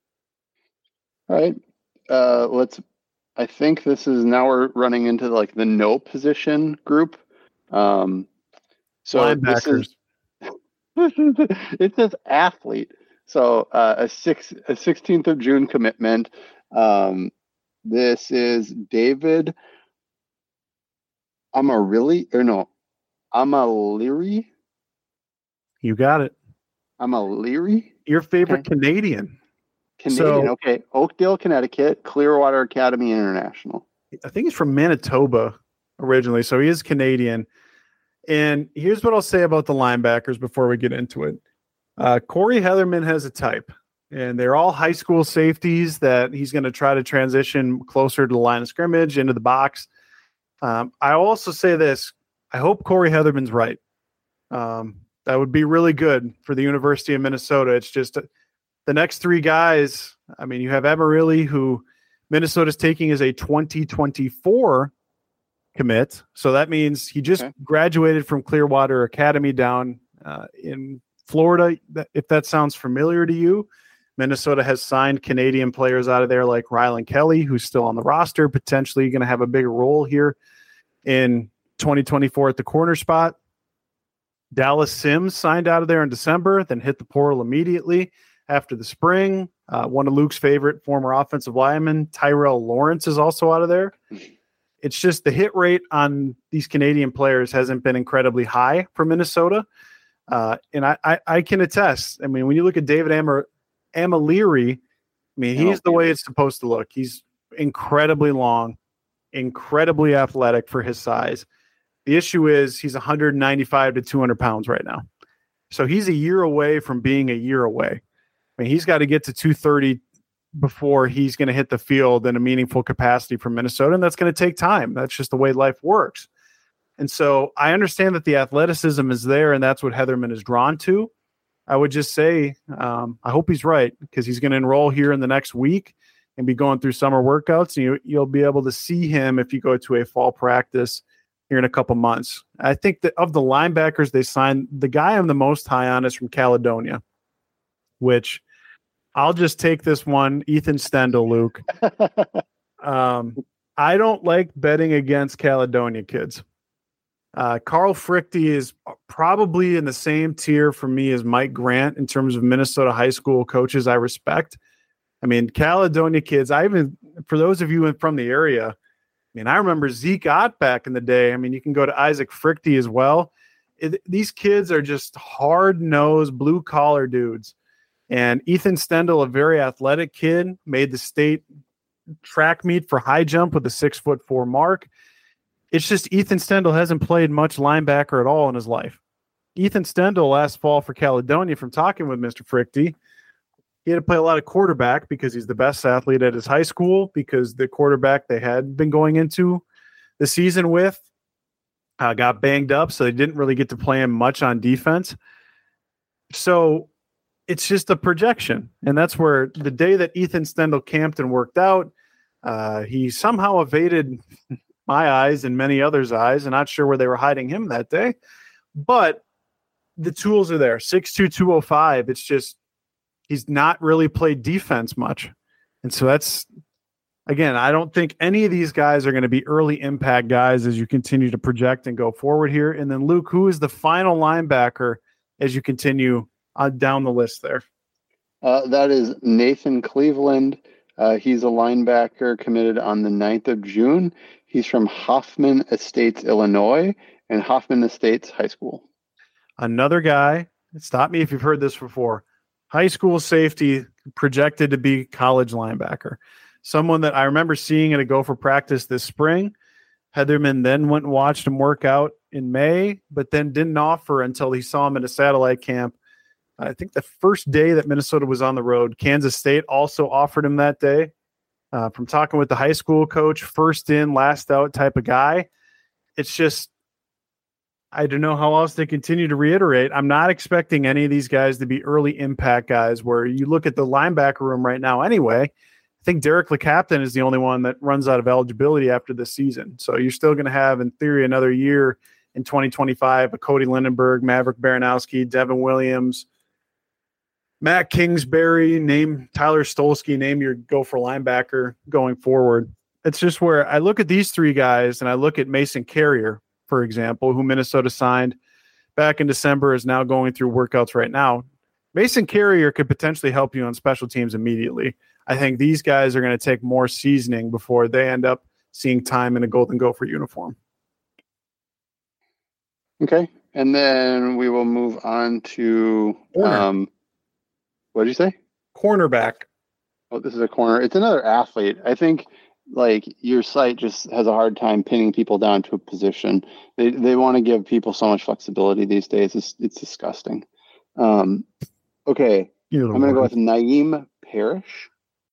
All right. Uh, let's. I think this is now we're running into like the no position group. Um, so linebackers. This is, it says athlete. So uh, a six a sixteenth of June commitment. Um, This is David Amarilli, or no, Amaliri. You got it. Amaliri? Your favorite Okay. Canadian. Canadian, So- okay. Oakdale, Connecticut, Clearwater Academy International. I think he's from Manitoba originally, so he is Canadian. And here's what I'll say about the linebackers before we get into it. Uh, Corey Heatherman has a type. And they're all high school safeties that he's going to try to transition closer to the line of scrimmage, into the box. Um, I also say this. I hope Corey Heatherman's right. Um, that would be really good for the University of Minnesota. It's just uh, the next three guys. I mean, you have Amarilli, who Minnesota's taking as a twenty twenty-four commit. So that means he just Okay. graduated from Clearwater Academy down uh, in Florida. If that sounds familiar to you. Minnesota has signed Canadian players out of there like Rylan Kelly, who's still on the roster, potentially going to have a bigger role here in twenty twenty-four at the corner spot. Dallas Sims signed out of there in December, then hit the portal immediately after the spring. Uh, one of Luke's favorite former offensive linemen, Tyrell Lawrence, is also out of there. It's just the hit rate on these Canadian players hasn't been incredibly high for Minnesota. Uh, and I, I, I can attest. I mean, when you look at David Amar, Amaliri, I mean, he's the way it's supposed to look. He's incredibly long, incredibly athletic for his size. The issue is he's one ninety-five to two hundred pounds right now. So he's a year away from being a year away. I mean, he's got to get to two thirty before he's going to hit the field in a meaningful capacity for Minnesota, and that's going to take time. That's just the way life works. And so I understand that the athleticism is there, and that's what Heatherman is drawn to. I would just say, um, I hope he's right, because he's going to enroll here in the next week and be going through summer workouts. And you, you'll be able to see him if you go to a fall practice here in a couple months. I think that of the linebackers they signed, the guy I'm the most high on is from Caledonia, which I'll just take this one, Ethan Stendel, Luke. um, I don't like betting against Caledonia kids. Uh, Carl Frichte is probably in the same tier for me as Mike Grant in terms of Minnesota high school coaches I respect. I mean, Caledonia kids, I even, for those of you from the area, I mean, I remember Zeke Ott back in the day. I mean, you can go to Isaac Frichte as well. It, these kids are just hard-nosed, blue-collar dudes. And Ethan Stendel, a very athletic kid, made the state track meet for high jump with a six foot four mark. It's just Ethan Stendel hasn't played much linebacker at all in his life. Ethan Stendel last fall for Caledonia, from talking with Mister Frichte, he had to play a lot of quarterback because he's the best athlete at his high school, because the quarterback they had been going into the season with uh, got banged up, so they didn't really get to play him much on defense. So it's just a projection, and that's where the day that Ethan Stendel camped and worked out, uh, he somehow evaded my eyes and many others' eyes, and not sure where they were hiding him that day. But the tools are there. six two, two oh five. It's just he's not really played defense much. And so that's, again, I don't think any of these guys are going to be early impact guys as you continue to project and go forward here. And then, Luke, who is the final linebacker as you continue on down the list there? Uh, that is Nathan Cleveland. Uh, he's a linebacker committed on the ninth of June. He's from Hoffman Estates, Illinois, and Hoffman Estates High School. Another guy, stop me if you've heard this before, high school safety projected to be college linebacker. Someone that I remember seeing at a Gopher practice this spring. Heatherman then went and watched him work out in May, but then didn't offer until he saw him at a satellite camp. I think the first day that Minnesota was on the road. Kansas State also offered him that day. Uh, from talking with the high school coach, first in, last out type of guy. It's just, I don't know how else to continue to reiterate. I'm not expecting any of these guys to be early impact guys, where you look at the linebacker room right now anyway. I think Derek LeCaptain is the only one that runs out of eligibility after this season. So you're still going to have, in theory, another year in twenty twenty-five, a Cody Lindenberg, Maverick Baranowski, Devin Williams, Matt Kingsbury, name Tyler Stolsky, name your Gopher linebacker going forward. It's just where I look at these three guys and I look at Mason Carrier, for example, who Minnesota signed back in December, is now going through workouts right now. Mason Carrier could potentially help you on special teams immediately. I think these guys are going to take more seasoning before they end up seeing time in a Golden Gopher uniform. Okay. And then we will move on to um, what did you say? Cornerback. Oh, this is a corner. It's another athlete. I think like your site just has a hard time pinning people down to a position. They they want to give people so much flexibility these days. It's it's disgusting. Um, okay. I'm going to go with Naeem Parrish.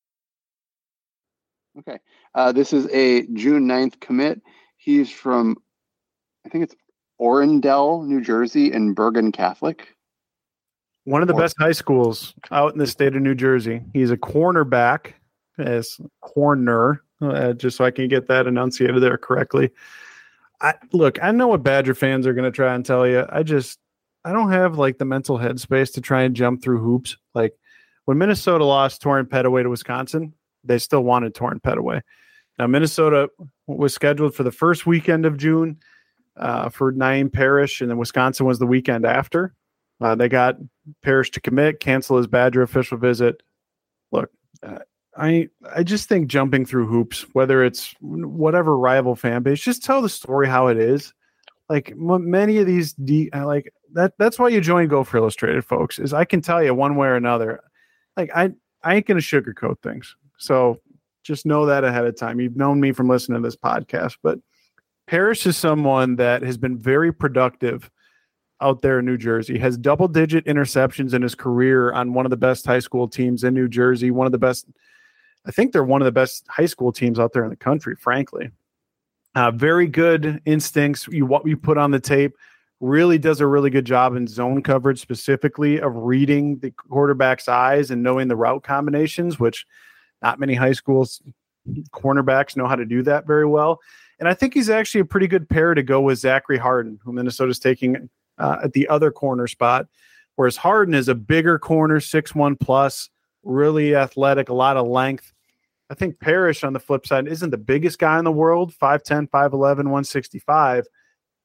Okay. Uh, this is a June ninth commit. He's from, I think it's Orendell, New Jersey, and Bergen Catholic. One of the best high schools out in the state of New Jersey. He's a cornerback, as corner, uh, just so I can get that enunciated there correctly. I, look, I know what Badger fans are going to try and tell you. I just, I don't have like the mental headspace to try and jump through hoops. Like when Minnesota lost Torrin Petaway to Wisconsin, they still wanted Torrin Petaway. Now Minnesota was scheduled for the first weekend of June uh, for Naeem Parrish, and then Wisconsin was the weekend after. Uh, they got Parrish to commit, cancel his Badger official visit. Look, uh, I I just think jumping through hoops, whether it's whatever rival fan base, just tell the story how it is. Like m- many of these, de- like that. That's why you join Gopher Illustrated, folks. Is I can tell you one way or another. Like I I ain't gonna sugarcoat things. So just know that ahead of time. You've known me from listening to this podcast, but Parrish is someone that has been very productive out there in New Jersey, has double-digit interceptions in his career on one of the best high school teams in New Jersey, one of the best, I think they're one of the best high school teams out there in the country, frankly. Uh, very good instincts. You, what you put on the tape really does a really good job in zone coverage, specifically of reading the quarterback's eyes and knowing the route combinations, which not many high schools cornerbacks know how to do that very well. And I think he's actually a pretty good pair to go with Zachary Harden, who Minnesota's taking uh, at the other corner spot, whereas Harden is a bigger corner, six one plus, really athletic, a lot of length. I think Parrish, on the flip side, isn't the biggest guy in the world, five ten, five eleven, one sixty-five,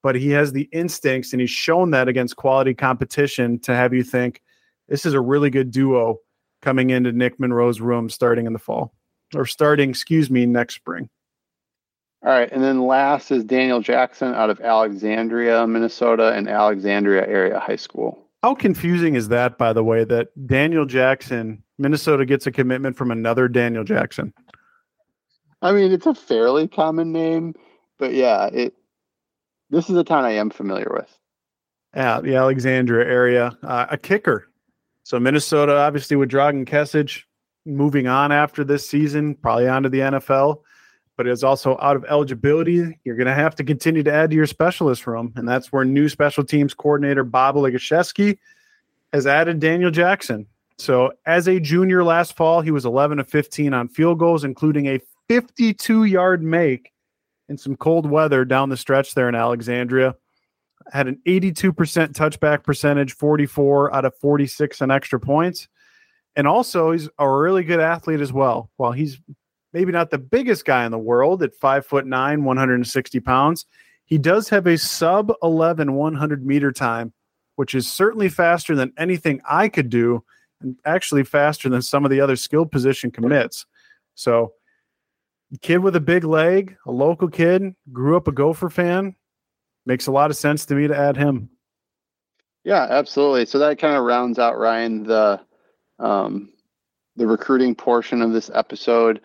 but he has the instincts, and he's shown that against quality competition to have you think this is a really good duo coming into Nick Monroe's room starting in the fall or starting, excuse me, next spring. All right. And then last is Daniel Jackson out of Alexandria, Minnesota, and Alexandria Area High School. How confusing is that, by the way, that Daniel Jackson, Minnesota gets a commitment from another Daniel Jackson? I mean, it's a fairly common name, but yeah, it. This is a town I am familiar with. Yeah, the Alexandria area, uh, a kicker. So Minnesota, obviously, with Dragan Kesich moving on after this season, probably onto the N F L, but is also out of eligibility. You're going to have to continue to add to your specialist room, and that's where new special teams coordinator Bob Legashevsky has added Daniel Jackson. So as a junior last fall, he was eleven of fifteen on field goals, including a fifty-two-yard make in some cold weather down the stretch there in Alexandria. Had an eighty-two percent touchback percentage, forty-four out of forty-six on extra points. And also, he's a really good athlete as well. While he's maybe not the biggest guy in the world at five foot nine, one hundred sixty pounds, he does have a sub eleven one hundred meter time, which is certainly faster than anything I could do, and actually faster than some of the other skill position commits. So, kid with a big leg, a local kid, grew up a Gopher fan. Makes a lot of sense to me to add him. Yeah, absolutely. So that kind of rounds out, Ryan, the um, the recruiting portion of this episode.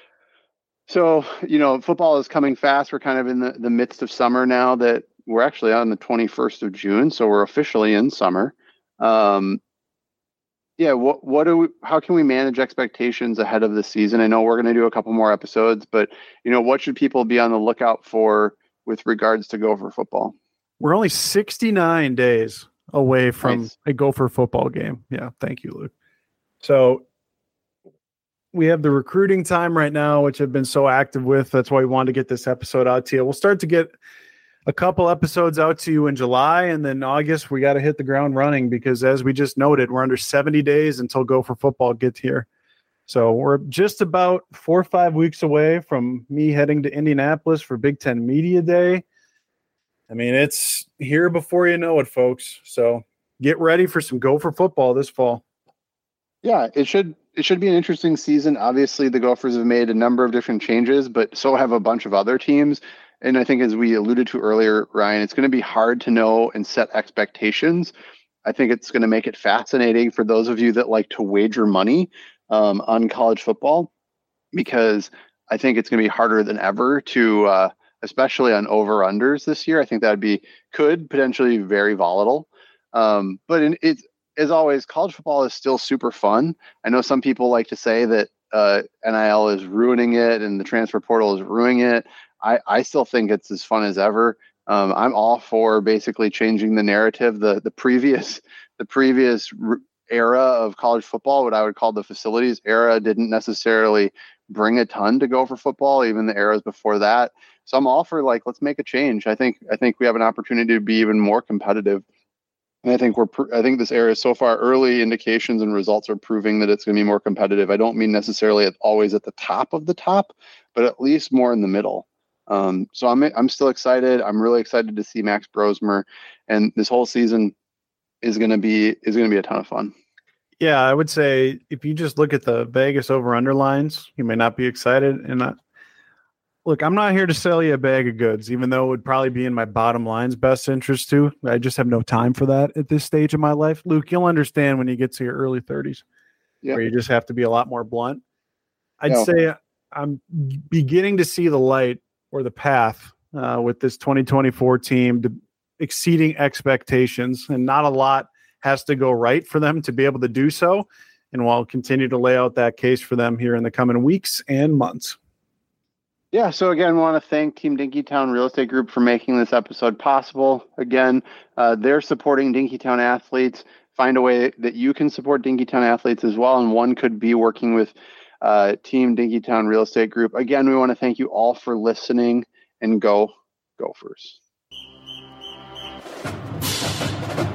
So, you know, football is coming fast. We're kind of in the, the midst of summer now that we're actually on the twenty-first of June. So we're officially in summer. Um, yeah. What, what do we, how can we manage expectations ahead of the season? I know we're going to do a couple more episodes, but, you know, what should people be on the lookout for with regards to Gopher football? We're only sixty-nine days away from nice. a Gopher football game. Yeah. Thank you, Luke. So we have the recruiting time right now, which I've been so active with. That's why we wanted to get this episode out to you. We'll start to get a couple episodes out to you in July, and then August, we got to hit the ground running because as we just noted, we're under seventy days until Gopher football gets here. So we're just about four or five weeks away from me heading to Indianapolis for Big Ten Media Day. I mean, it's here before you know it, folks. So get ready for some Gopher football this fall. Yeah, it should it should be an interesting season. Obviously, the Gophers have made a number of different changes, but so have a bunch of other teams. And I think as we alluded to earlier, Ryan, it's going to be hard to know and set expectations. I think it's going to make it fascinating for those of you that like to wager money um, on college football, because I think it's going to be harder than ever to, uh, especially on over-unders this year. I think that would be, could potentially be very volatile. Um, but in, it's, as always, college football is still super fun. I know some people like to say that uh, N I L is ruining it and the transfer portal is ruining it. I, I still think it's as fun as ever. Um, I'm all for basically changing the narrative. The the previous the previous era of college football, what I would call the facilities era, didn't necessarily bring a ton to Gopher football, even the eras before that. So I'm all for, like, let's make a change. I think I think we have an opportunity to be even more competitive. And I think we're I think this era, so far, early indications and results are proving that it's going to be more competitive. I don't mean necessarily at, always at the top of the top, but at least more in the middle. Um, so I'm I'm still excited. I'm really excited to see Max Brosmer, and this whole season is going to be is going to be a ton of fun. Yeah, I would say if you just look at the Vegas over-under lines, you may not be excited. And I, look, I'm not here to sell you a bag of goods, even though it would probably be in my bottom line's best interest too. I just have no time for that at this stage of my life. Luke, you'll understand when you get to your early thirties, yep, where you just have to be a lot more blunt. I'd no. say I'm beginning to see the light or the path uh, with this twenty twenty-four team to exceeding expectations, and not a lot has to go right for them to be able to do so. And we'll continue to lay out that case for them here in the coming weeks and months. Yeah. So again, we want to thank Team Dinkytown Real Estate Group for making this episode possible. Again, uh, they're supporting Dinkytown athletes. Find a way that you can support Dinkytown athletes as well. And one could be working with uh, Team Dinkytown Real Estate Group. Again, we want to thank you all for listening, and go Gophers.